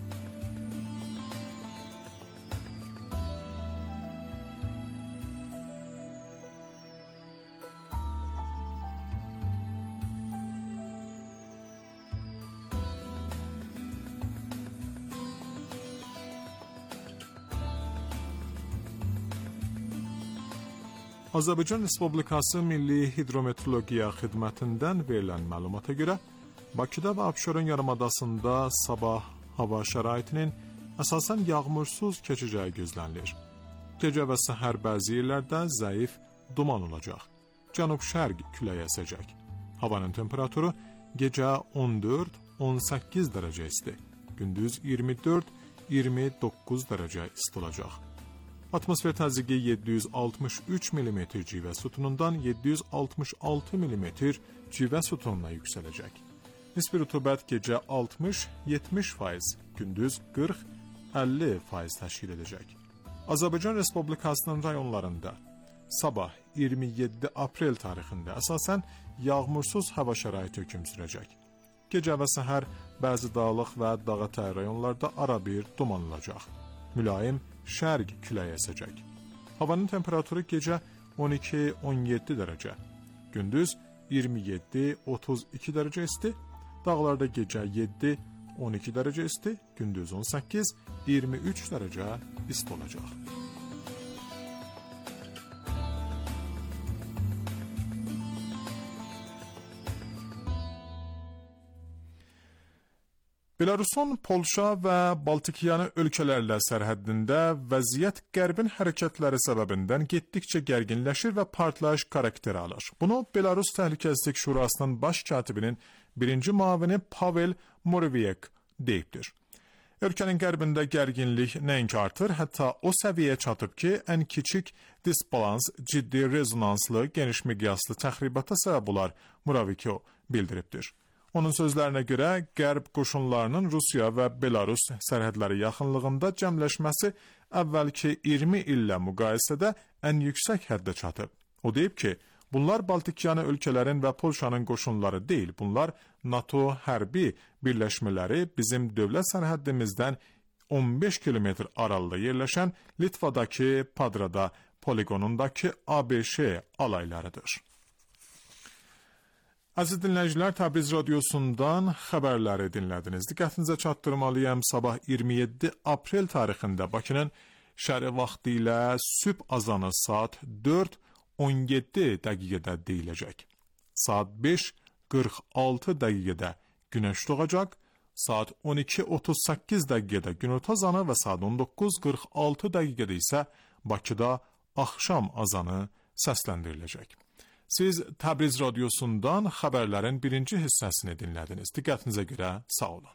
Azərbaycan Respublikası Milli Hidrometeorologiya Xidmətindən verilən məlumata görə, Bakıda və Abşeron yarımadasında sabah hava şəraitinin əsasən yağmursuz keçəcəyi gözlənilir. Gecə və səhər bəzi yerlərdə zəif duman olacaq. Cənub-şərq küləyi əsəcək. Havanın temperaturu gecə on dörd on səkkiz dərəcə isti, gündüz iyirmi dörd iyirmi doqquz dərəcə isti olacaq. Atmosfer təzyiqi yeddi yüz altmış üç millimetr civə sütunundan yeddi yüz altmış altı millimetr civə sütununa yüksələcək. Nisbi rütubət gecə altmış yetmiş faiz, gündüz qırx əlli faiz təşkil edəcək. Azərbaycan Respublikasının rayonlarında sabah iyirmi yeddi aprel tarixində əsasən yağmursuz hava şəraiti hökm sürəcək. Gecə və səhər bəzi dağlıq və dağətəyi rayonlarda arabir duman olacaq. Mülayim şərq küləyi əsəcək. Havanın temperaturu gecə on iki on yeddi dərəcə, gündüz iyirmi yeddi otuz iki dərəcə isti, dağlarda gecə yeddi on iki dərəcə isti, gündüz on səkkiz iyirmi üç dərəcə isti olacaq. Belarusun Polşa və Baltikyanı ölkələrlə sərhəddində vəziyyət qərbin hərəkətləri səbəbindən getdikcə gərginləşir və partlayış xarakteri alır. Bunu Belarus Təhlükəsizlik Şurasının baş katibinin birinci müavini Pavel Moravyek deyibdir. Ölkənin qərbində gərginlik nəinki artır, hətta o səviyyəyə çatıb ki, ən kiçik disbalans ciddi rezonanslı, geniş miqyaslı təxribata səbəb olar, Moravyek bildiribdir. Onun sözlərinə görə, qərb qoşunlarının Rusiya və Belarus sərhədləri yaxınlığında cəmləşməsi əvvəlki iyirmi illə müqayisədə ən yüksək həddə çatıb. O deyib ki, bunlar Baltikyanı ölkələrin və Polşanın qoşunları deyil, bunlar NATO hərbi birləşmələri bizim dövlət sərhəddimizdən on beş kilometr aralıda yerləşən Litvadakı Padrada poligonundakı A B Ş alaylarıdır. Əziz dinləyicilər, Təbriz radiosundan xəbərləri dinlədiniz. Diqqətinizə çatdırmalıyam, sabah iyirmi yeddi aprel tarixində Bakının şərq vaxtı ilə sübh azanı saat dörd on yeddi dəqiqədə deyiləcək. Saat beş qırx altı dəqiqədə günəş doğacaq, saat on iki otuz səkkiz dəqiqədə günorta azanı və saat on doqquz qırx altı dəqiqədə isə Bakıda axşam azanı səsləndiriləcək. Siz Təbriz radiosundan xəbərlərin birinci hissəsini dinlədiniz. Diqqətinizə görə sağ olun.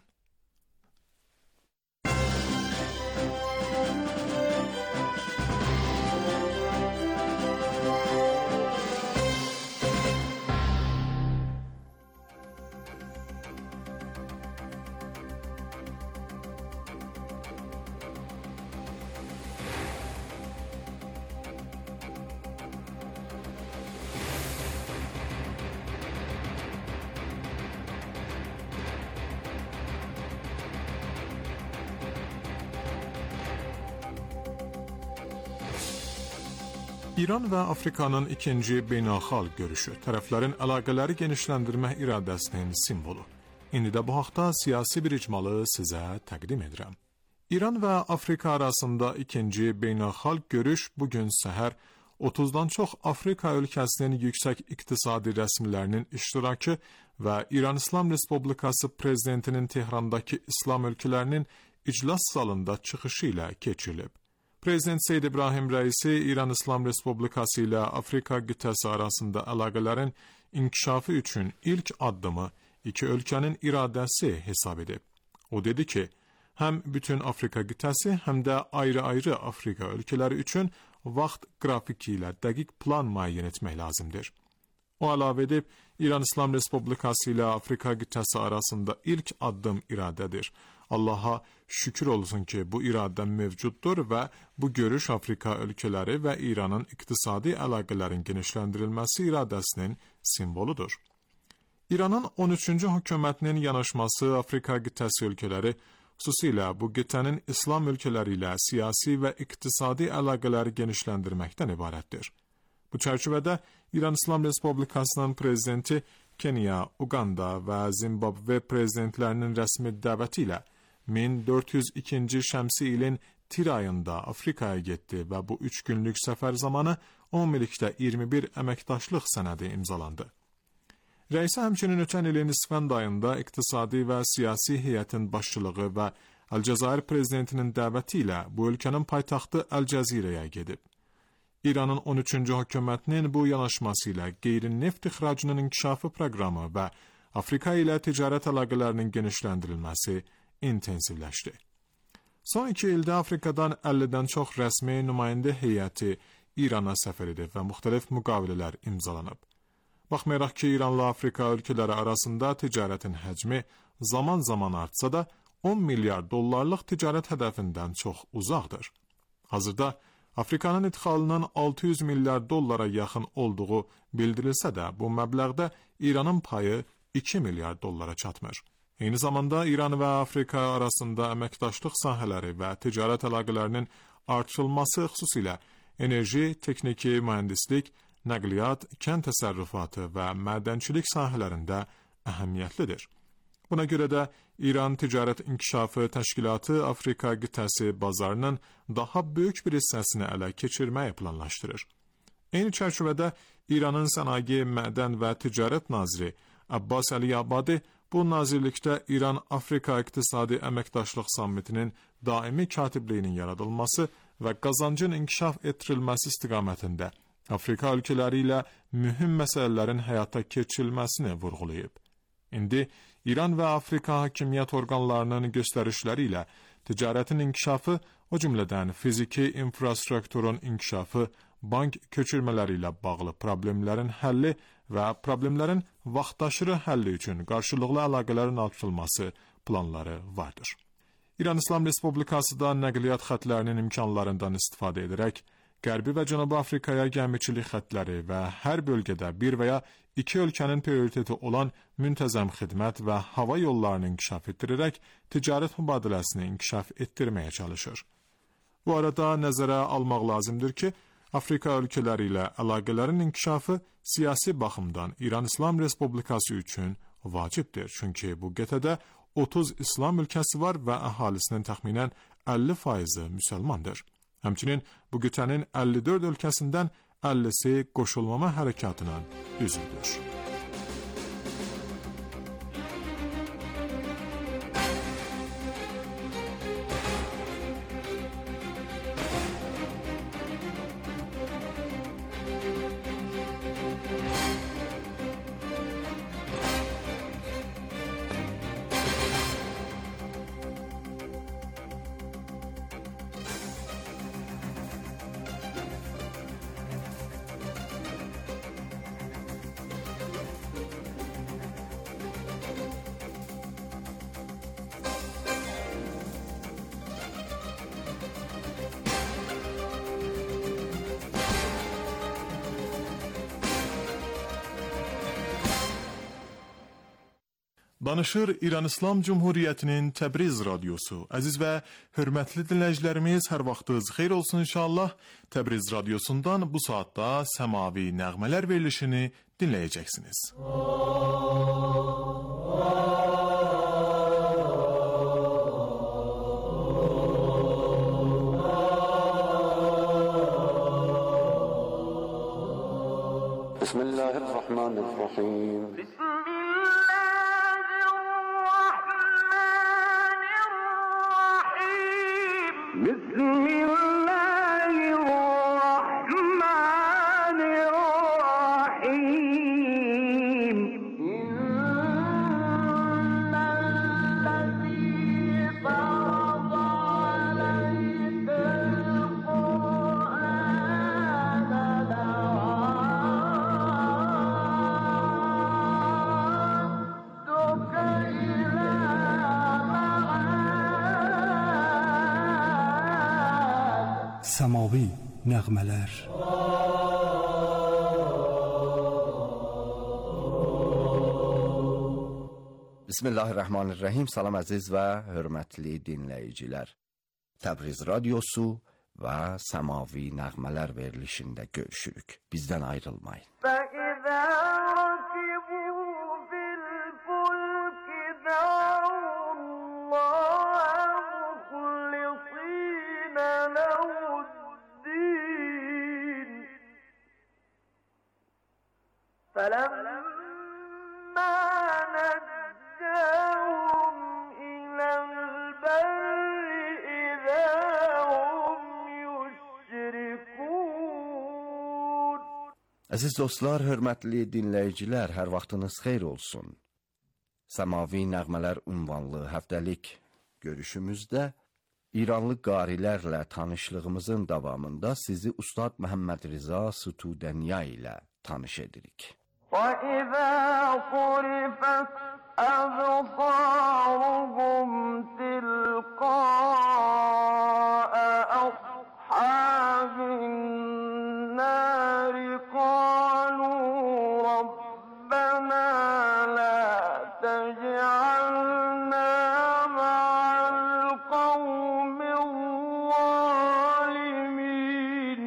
İran və Afrikanın ikinci beynəlxalq görüşü, tərəflərin əlaqələri genişləndirmək iradəsinin simvolu. İndi də bu haqda siyasi bir icmalı sizə təqdim edirəm. İran və Afrika arasında ikinci beynəlxalq görüş bugün səhər otuzdan çox Afrika ölkəsinin yüksək iqtisadi rəsmilərinin iştirakı və İran İslam Respublikası prezidentinin Tehrandakı İslam ölkələrinin iclas salında çıxışı ilə keçirilib. Prezident Seyyid İbrahim Rəisi İran İslam Respublikası ilə Afrika qitəsi arasında əlaqələrin inkişafı üçün ilk addımı iki ölkənin iradəsi hesab edib. O dedi ki, həm bütün Afrika qitəsi, həm də ayrı-ayrı Afrika ölkələri üçün vaxt qrafiki ilə dəqiq plan müəyyən etmək lazımdır. O əlavə edib, İran İslam Respublikası ilə Afrika qitəsi arasında ilk addım iradədir. Allaha şükür olsun ki, bu iradə mövcuddur və bu görüş Afrika ölkələri və İranın iqtisadi əlaqələrin genişləndirilməsi iradəsinin simvoludur. İranın on üçüncü hökumətinin yanaşması Afrika qitəsi ölkələri, xüsusilə bu qitənin İslam ölkələri ilə siyasi və iqtisadi əlaqələri genişləndirməkdən ibarətdir. Bu çərçivədə İran İslam Respublikasının prezidenti Kenya, Uganda və Zimbabwe prezidentlərinin rəsmi dəvəti ilə min dörd yüz ikinci şəmsi ilin tir ayında Afrikaya getdi və bu üç günlük səfər zamanı ümumilikdə iyirmi bir əməkdaşlıq sənədi imzalandı. Rəisi həmçinin ötən ilin İsfənd ayında iqtisadi və siyasi heyətin başçılığı və Əlcəzair prezidentinin dəvəti ilə bu ölkənin paytaxtı Əlcəzirəyə gedib. İranın on üçüncü hökumətinin bu yanaşması ilə qeyri-neft ixracının inkişafı proqramı və Afrika ilə ticarət əlaqələrinin genişləndirilməsi intensivləşdi. Son iki ildə Afrikadan əllidən çox rəsmi nümayəndə heyəti İrana səfər edib və müxtəlif müqavilələr imzalanıb. Baxmayaraq ki, İranla Afrika ölkələri arasında ticarətin həcmi zaman-zaman artsa da on milyar dollarlıq ticarət hədəfindən çox uzaqdır. Hazırda Afrikanın idxalının altı yüz milyar dollara yaxın olduğu bildirilsə də, bu məbləğdə İranın payı iki milyar dollara çatmır. Eyni zamanda İran və Afrika arasında əməkdaşlıq sahələri və ticarət əlaqələrinin artırılması xüsusilə enerji, texniki, mühəndislik, nəqliyyat, kənd təsərrüfatı və mədənçilik sahələrində əhəmiyyətlidir. Buna görə də İran Ticarət İnkişafı Təşkilatı Afrika qitəsi bazarının daha böyük bir hissəsini ələ keçirməyi planlaşdırır. Eyni çərçivədə İranın Sənaye, Mədən və Ticarət naziri Abbas Əliyabadi bu nazirlikdə İran-Afrika İqtisadi Əməkdaşlıq Sammitinin daimi katibliyinin yaradılması və qazancın inkişaf etdirilməsi istiqamətində Afrika ölkələri ilə mühüm məsələlərin həyata keçirilməsini vurğulayıb. İndi İran və Afrika hakimiyyət orqanlarının göstərişləri ilə ticarətin inkişafı, o cümlədən fiziki infrastrukturun inkişafı, bank köçürmələri ilə bağlı problemlərin həlli və problemlərin vaxtaşırı həlli üçün qarşılıqlı əlaqələrin artırılması planları vardır. İran İslam Respublikası da nəqliyyat xətlərinin imkanlarından istifadə edərək, Qərbi və Cənubi Afrikaya gəmiçilik xətləri və hər bölgədə bir və ya iki ölkənin prioriteti olan müntəzəm xidmət və hava yollarını inkişaf etdirərək ticarət mübadiləsini inkişaf etdirməyə çalışır. Bu arada nəzərə almaq lazımdır ki, Afrika ölkələri ilə əlaqələrin inkişafı siyasi baxımdan İran İslam Respublikası üçün vacibdir. Çünki bu qitədə otuz İslam ölkəsi var və əhalisinin təxminən əlli faizi müsəlmandır. Həmçinin bu qitənin əlli dörd ölkəsindən əllisi qoşulmama hərəkatının üzvüdür. Danışır İran İslam Cumhuriyyətinin Təbriz radiosu. Əziz və hörmətli dinləyicilərimiz, hər vaxtınız xeyir olsun inşallah. Təbriz radiosundan bu saatda səmavi nəğmələr verilişini dinləyəcəksiniz. الله الرحمن الرحیم. بسم الله الرحمن الرحیم. بسم الله الرحمن الرحیم. إن الذي فرض عليك القرآن لردك إلى معاد. سماوی نغمه‌ler. Bismillahirrahmanirrahim. Salam əziz və hörmətli dinləyicilər. Təbriz Radiosu və Səmavi Nəğmələr verilişində görüşürük. Bizdən ayrılmayın. فإذا ركبوا في الفلك دعوا الله مخلصين له الدين فلما نجاهم إلى البر إذا هم يشركون. Əziz dostlar, hörmətli dinləyicilər, hər vaxtınız xeyir olsun. Səmavi Nəğmələr ünvanlı həftəlik görüşümüzdə İranlı qarilərlə tanışlığımızın davamında sizi Ustad Məhəmməd Rza Sutudəniya ilə tanış edirik. وإذا صرفت أبصارهم تلقاء أصحاب النار قالوا ربنا لا تجعلنا مع القوم الظالمين.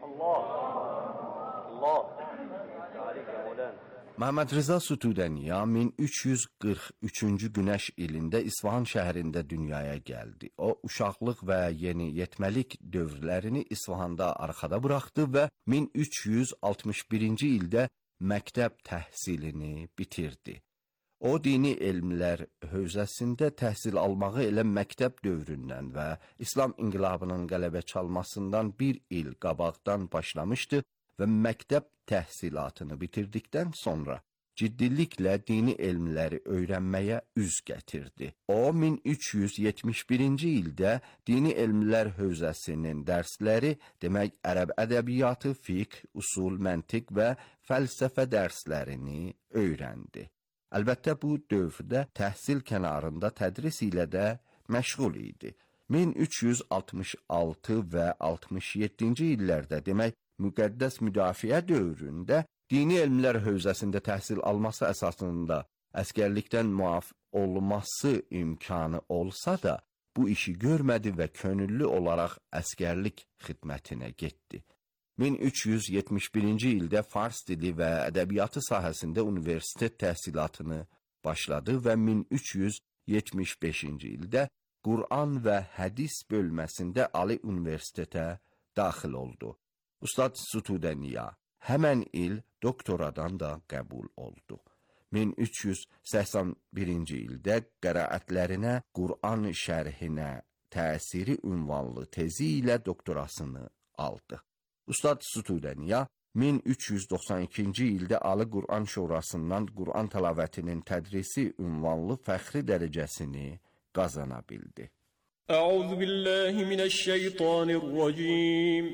Məhəmməd Rza Sutudəniya min üç yüz qırx üçüncü günəş ilində İsfahan şəhərində dünyaya gəldi. O, uşaqlıq və yeniyetməlik dövrlərini İsfahanda arxada buraxdı və min üç yüz altmış birinci ildə məktəb təhsilini bitirdi. O, dini elmlər hövzəsində təhsil almağı elə məktəb dövründən və İslam inqilabının qələbə çalmasından bir il qabaqdan başlamışdı və məktəb təhsilatını bitirdikdən sonra ciddiliklə dini elmləri öyrənməyə üz gətirdi. O, min üç yüz yetmiş birinci ildə dini elmlər hövzəsinin dərsləri, demək ərəb ədəbiyyatı, fiqh, usul, məntiq və fəlsəfə dərslərini öyrəndi. Əlbəttə, bu dövrdə təhsil kənarında tədris ilə də məşğul idi. min üç yüz altmış altı və altmış yeddinci illərdə, demək, müqəddəs müdafiə dövründə dini elmlər hövzəsində təhsil alması əsasında əskərlikdən müaf olması imkanı olsa da, bu işi görmədi və könüllü olaraq əskərlik xidmətinə getdi. min üç yüz yetmiş birinci ildə fars dili və ədəbiyyatı sahəsində universitet təhsilatını başladı və min üç yüz yetmiş beşinci ildə Qur'an və hədis bölməsində Ali Universitetə daxil oldu. Ustad Sutudəniya həmən il doktoradan da qəbul oldu. min üç yüz səksən birinci ildə qəraətlərinə Qur'an şərhinə təsiri ünvanlı tezi ilə doktorasını aldı. Ustad Sutudəniya min üç yüz doxsan ikinci ildə Ali Qur'an Şurasından Qur'an təlavətinin tədrisi ünvanlı fəxri dərəcəsini qazana bildi. Əuzu billahi minəşşeytanirracim.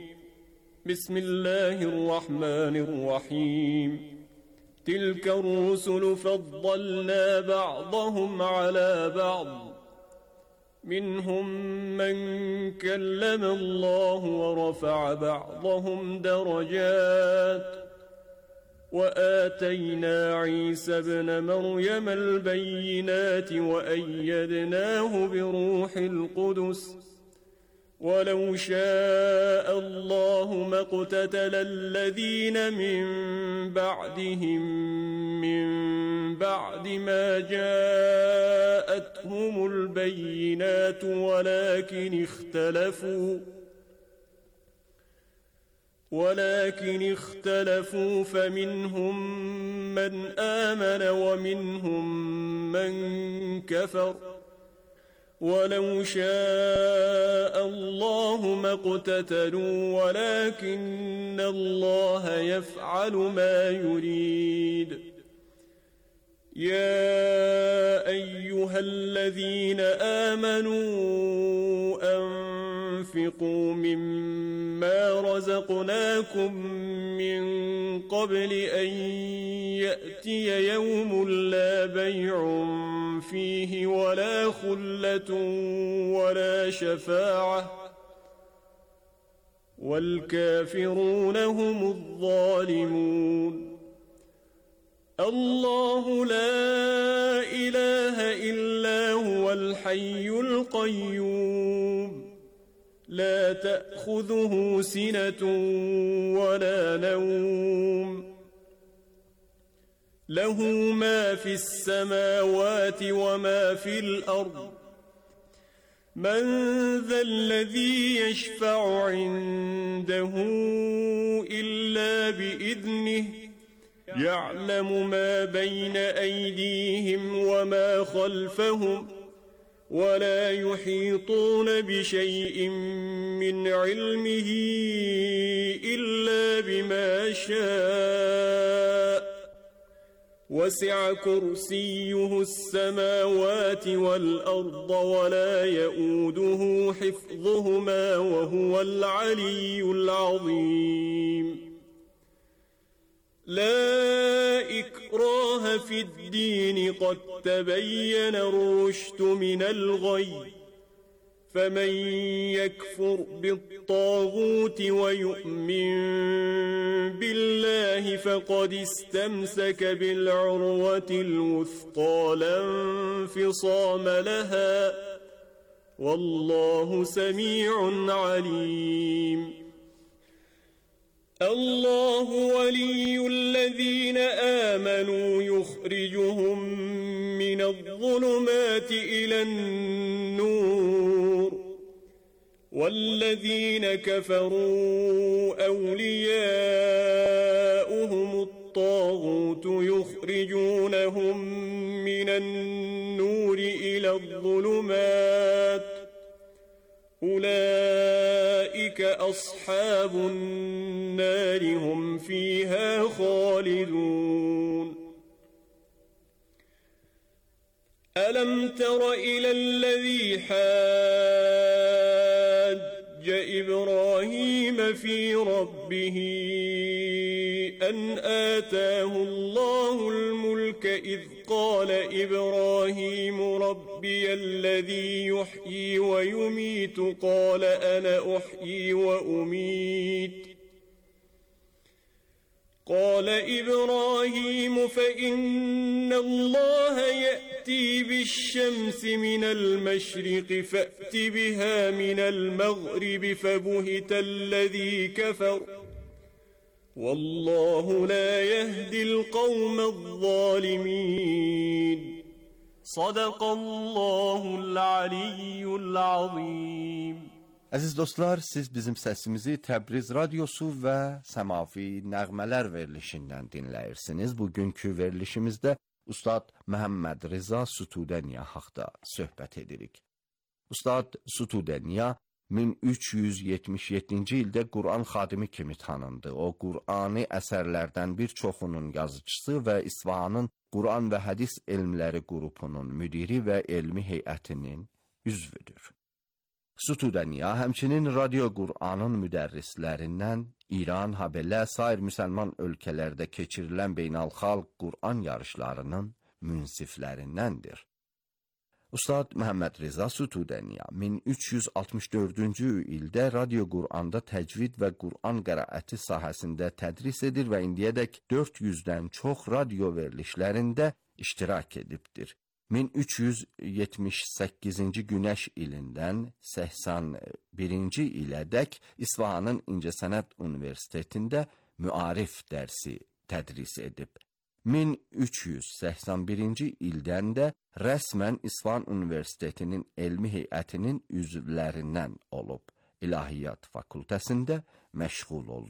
Bismillahirrahmanirrahim. Tilka rusul faddalna ba'dahum ala ba'd. منهم من كلم الله ورفع بعضهم درجات وآتينا عيسى ابن مريم البينات وأيدناه بروح القدس ولو شاء الله ما اقتتل الذين من بعدهم من بعد ما جاءتهم البينات ولكن اختلفوا ولكن اختلفوا فمنهم من آمن ومنهم من كفر ولو شاء الله ما اقتتلوا ولكن الله يفعل ما يريد يا أيها الذين آمنوا أنفقوا مما رزقناكم من قبل أن يأتي يوم لا بيع فيه ولا خلة ولا شفاعة والكافرون هم الظالمون الله لا إله إلا هو الحي القيوم لا تأخذه سنة ولا نوم له ما في السماوات وما في الأرض من ذا الذي يشفع عنده إلا بإذنه يعلم ما بين أيديهم وما خلفهم ولا يحيطون بشيء من علمه إلا بما شاء وسع كرسيه السماوات والأرض ولا يؤوده حفظهما وهو العلي العظيم لا إكراه في الدين قد تبين الرشد من الغي فمن يكفر بالطاغوت ويؤمن بالله فقد استمسك بالعروة الوثقى لا انفصام لها والله سميع عليم الله ولي الذين آمنوا يخرجهم من الظلمات إلى النور والذين كفروا أولياؤهم الطاغوت يخرجونهم من النور إلى الظلمات أولئك أصحاب النار هم فيها خالدون ألم تر إلى الذي حاج إبراهيم في ربه أن آتاه الله الملك إذ قال إبراهيم ربي الذي يحيي ويميت قال أنا أحيي وأميت قال إبراهيم فإن الله يأتي بالشمس من المشرق فأت بها من المغرب فبهت الذي كفر والله لا يهدي القوم الظالمين صدق الله العلي العظيم. Əziz dostlar, siz bizim səsimizi Təbriz radiosu və Səmafi Nəğmələr verilişindən dinləyirsiniz. Bugünkü verilişimizdə Ustad Məhəmməd Rıza Sutudeniya haqda söhbət edirik. Ustad Sutudeniya min üç yüz yetmiş yeddinci ildə Quran xadimi kimi tanındı. O, Qurani əsərlərdən bir çoxunun yazıcısı və İsfahanın Quran və hədis elmləri qrupunun müdiri və elmi heyətinin üzvüdür. Sutudeniya həmçinin Radio Qur'anın müdərrislərindən, İran, habelə, sair müsəlman ölkələrdə keçirilən beynəlxalq Qur'an yarışlarının münsiflərindəndir. Ustad Məhəmməd Rıza Sutudeniya min üç yüz altmış dördüncü ildə Radio Qur'anda təcvid və Qur'an qiraəti sahəsində tədris edir və indiyədək dörd yüzdən çox radio verilişlərində iştirak edibdir. min üç yüz yetmiş səkkizinci günəş ilindən səksən birinci ilədək İsfahanın İncəsənət Universitetində müarif dərsi tədris edib. min üç yüz səksən birinci ildən də rəsmən İsfahan Universitetinin elmi heyətinin üzvlərindən olub. İlahiyyat fakültəsində məşğul oldu.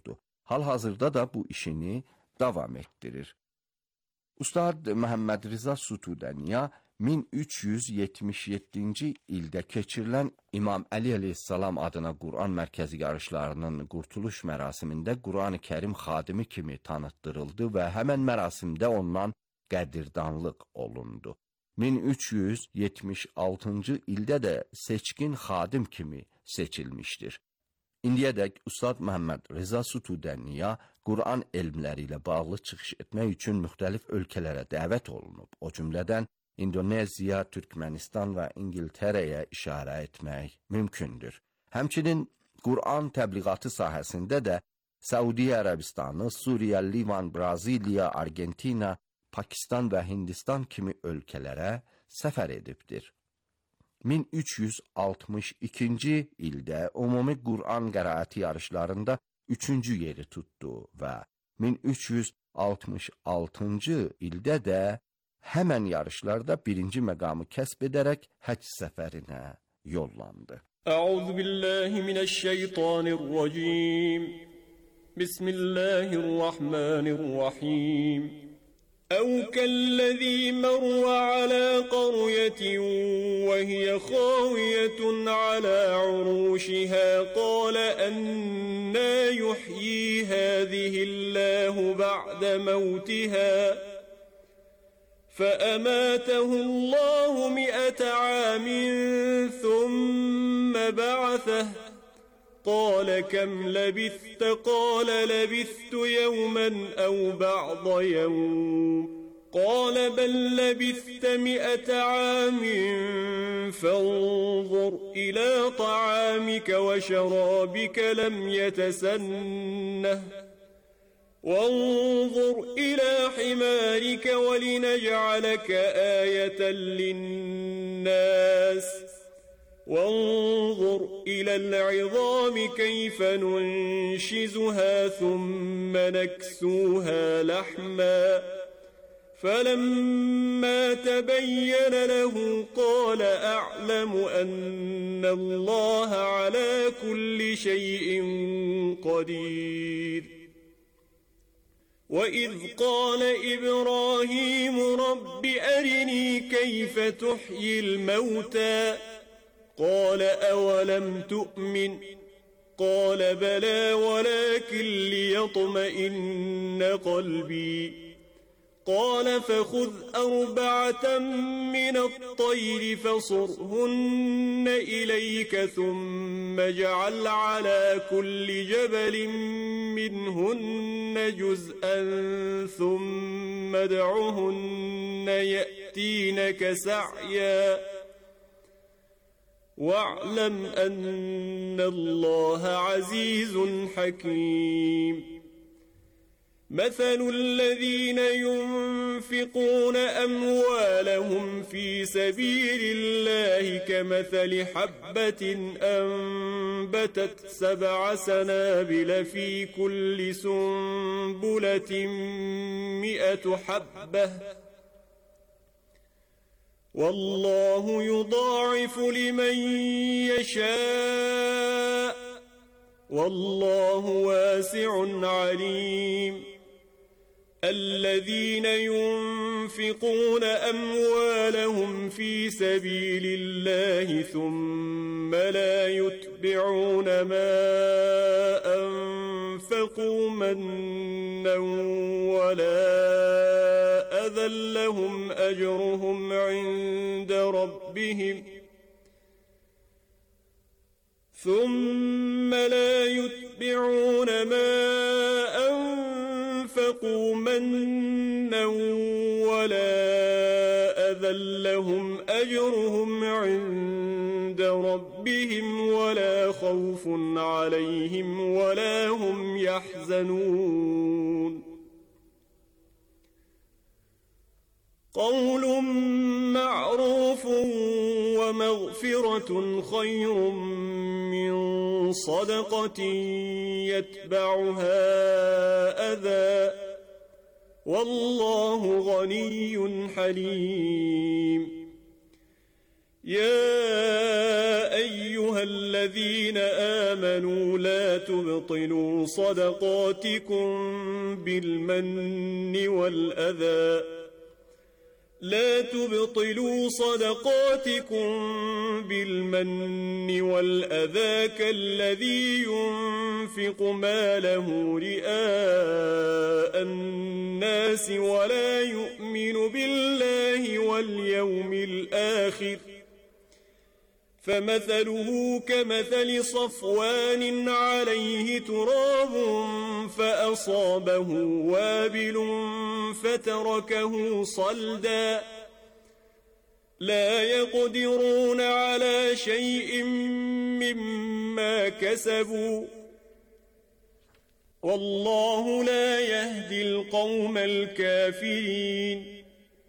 hal-hazırda da bu işini davam etdirir. Ustad Məhəmməd Rza Sutudəniya min üç yüz yetmiş yeddinci ildə keçirilən İmam Əli əleyhissalam adına Quran mərkəzi yarışlarının qurtuluş mərasimində Quran-ı Kərim xadimi kimi tanıtdırıldı və həmən mərasimdə ondan qədirdanlıq olundu. min üç yüz yetmiş altıncı ildə də seçkin xadim kimi seçilmişdir. İndiyədək Ustad Məhəmməd Rza Sutudəniya Quran elmləri ilə bağlı çıxış etmək üçün müxtəlif ölkələrə dəvət olunub. O cümlədən İndoneziya, Türkmənistan və İngiltərəyə işarə etmək mümkündür. Həmçinin Quran təbliğatı sahəsində də Səudiyyə Ərəbistanı, Suriya, Livan, Braziliya, Argentina, Pakistan və Hindistan kimi ölkələrə səfər edibdir. min üç yüz altmış ikinci ildə ümumi Quran qəraəti yarışlarında üçüncü yeri tutdu və min üç yüz altmış altıncı ildə də həmən yarışlarda birinci məqamı kəsb edərək həcc səfərinə yollandı. Əuzu billahi mineşşeytanirracim. Bismillahirrahmanirrahim. أو كالذي مر على قرية وهي خاوية على عروشها قال أنى يحيي هذه الله بعد موتها فأماته الله مئة عام ثم بعثه قال كم لبثت قال لبثت يوما أو بعض يوم قال بل لبثت مئة عام فانظر إلى طعامك وشرابك لم يتسنه وانظر إلى حمارك ولنجعلك آية للناس وانظر إلى العظام كيف ننشزها ثم نكسوها لحما فلما تبين له قال أعلم أن الله على كل شيء قدير وإذ قال إبراهيم رب أرني كيف تحيي الموتى قال أولم تؤمن قال بلى ولكن ليطمئن قلبي قال فخذ أربعة من الطير فصرهن إليك ثم اجعل على كل جبل منهن جزءا ثم ادعهن يأتينك سعيا واعلم أن الله عزيز حكيم مثل الذين ينفقون أموالهم في سبيل الله كمثل حبة أنبتت سبع سنابل في كل سنبلة مئة حبة والله يضاعف لمن يشاء والله واسع عليم الذين ينفقون أموالهم في سبيل الله ثم لا يتبعون ما أنفقوا منا ولا أذى لهم أجرهم عند ربهم ثم لا يتبعون ما أنفقوا منا ولا أذى لهم أجرهم عند ربهم ولا خوف عليهم ولا هم يحزنون قول معروف ومغفرة خير من صدقة يتبعها أذى والله غني حليم يا أيها أيها الذين آمنوا لا تبطلوا صدقاتكم بالمن والأذى لا تبطلوا صدقاتكم بالمن والأذى كالذي ينفق ماله رئاء الناس ولا يؤمن بالله واليوم الآخر فمثله كمثل صفوان عليه تراب فأصابه وابل فتركه صلدا لا يقدرون على شيء مما كسبوا والله لا يهدي القوم الكافرين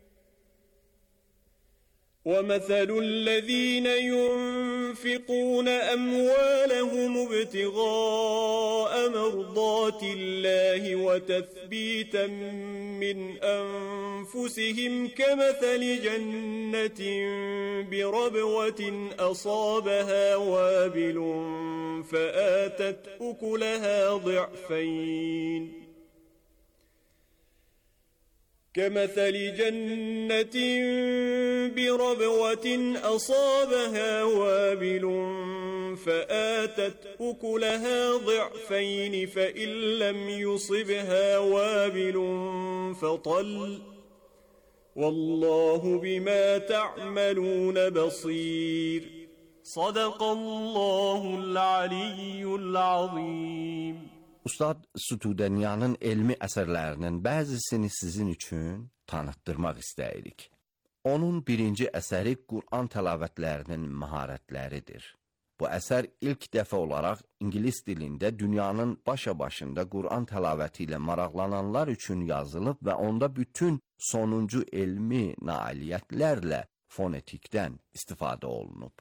ومثل الذين ينفقون أموالهم ابتغاء مرضات الله وتثبيتا من أنفسهم كمثل جنة بربوة أصابها وابل فآتت أكلها ضعفين كمثل جنة بربوة أصابها وابل فآتت أكلها ضعفين فإن لم يصبها وابل فطل والله بما تعملون بصير صدق الله العلي العظيم. Ustad Sütudənyanın elmi əsərlərinin bəzisini sizin üçün tanıtdırmaq istəyirik. Onun birinci əsəri Qur'an təlavətlərinin məharətləridir. Bu əsər ilk dəfə olaraq İngilis dilində dünyanın başa başında Qur'an təlavəti ilə maraqlananlar üçün yazılıb və onda bütün sonuncu elmi nailiyyətlərlə fonetikdən istifadə olunub.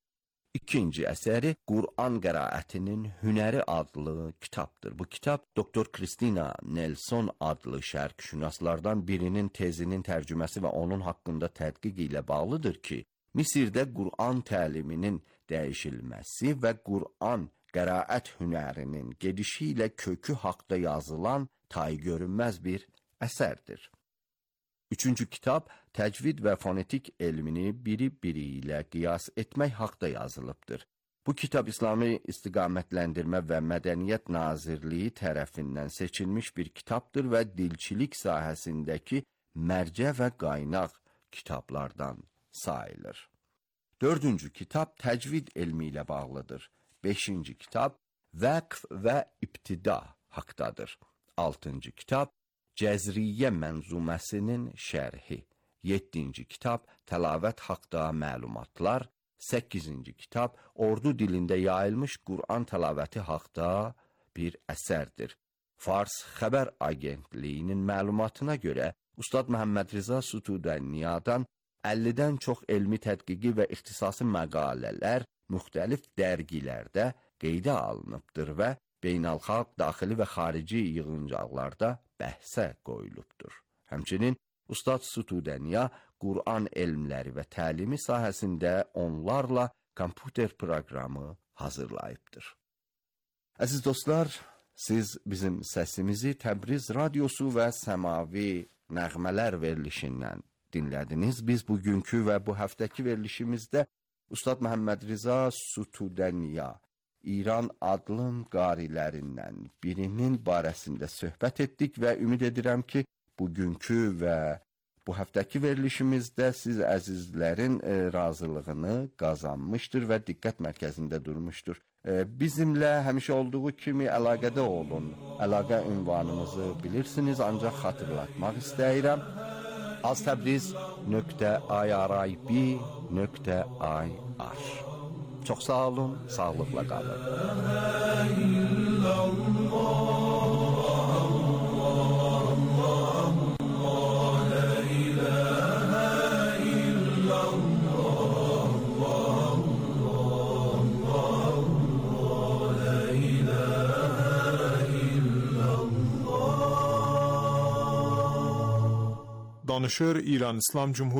İkinci əsəri Qur'an qəraətinin hünəri adlı kitabdır. Bu kitab doktor Kristina Nelson adlı şərqşünaslardan birinin tezinin tərcüməsi və onun haqqında tədqiq ilə bağlıdır ki, Misirdə Qur'an təliminin dəyişilməsi və Qur'an qəraət hünərinin gedişi ilə kökü haqda yazılan tay görünməz bir əsərdir. Üçüncü kitab təcvid və fonetik elmini biri-biri ilə qiyas etmək haqda yazılıbdır. Bu kitab İslami istiqamətləndirmə və Mədəniyyət Nazirliyi tərəfindən seçilmiş bir kitabdır və dilçilik sahəsindəki mərcə və qaynaq kitablardan sayılır. Dördüncü kitab təcvid elmi ilə bağlıdır. Beşinci kitab vəqf və ibtida haqdadır. Altıncı kitab Cəzriyyə mənzuməsinin şərhi. Yeddinci kitab təlavət haqda məlumatlar. Səkkizinci kitab ordu dilində yayılmış Qur'an təlavəti haqda bir əsərdir. Fars xəbər agentliyinin məlumatına görə Ustad Məhəmməd Rza Sütudənniyadan əllidən çox elmi tədqiqi və ixtisasi məqalələr müxtəlif dərgilərdə qeydə alınıbdır və beynəlxalq, daxili və xarici yığıncaqlarda bəhsə qoyulubdur. Həmçinin Ustad Sütudəniya Qur'an elmləri və təlimi sahəsində onlarla kompüter proqramı hazırlayıbdır. Əziz dostlar, siz bizim səsimizi Təbriz Radiosu və Səmavi Nəğmələr verilişindən dinlədiniz. Biz bugünkü və bu həftəki verilişimizdə Ustad Məhəmməd Rza Sütudəniya İran adlı qarilərindən birinin barəsində söhbət etdik və ümid edirəm ki, bugünkü və bu həftəki verilişimizdə siz əzizlərin e, razılığını qazanmışdır və diqqət mərkəzində durmuşdur. E, bizimlə həmişə olduğu kimi əlaqədə olun. Əlaqə ünvanımızı bilirsiniz, ancaq xatırlatmaq istəyirəm. aztəbriz nöqtə irib nöqtə ir. Çox sağ olun, sağlıqla qalın. Danışır İran İslam Cumhuriyeti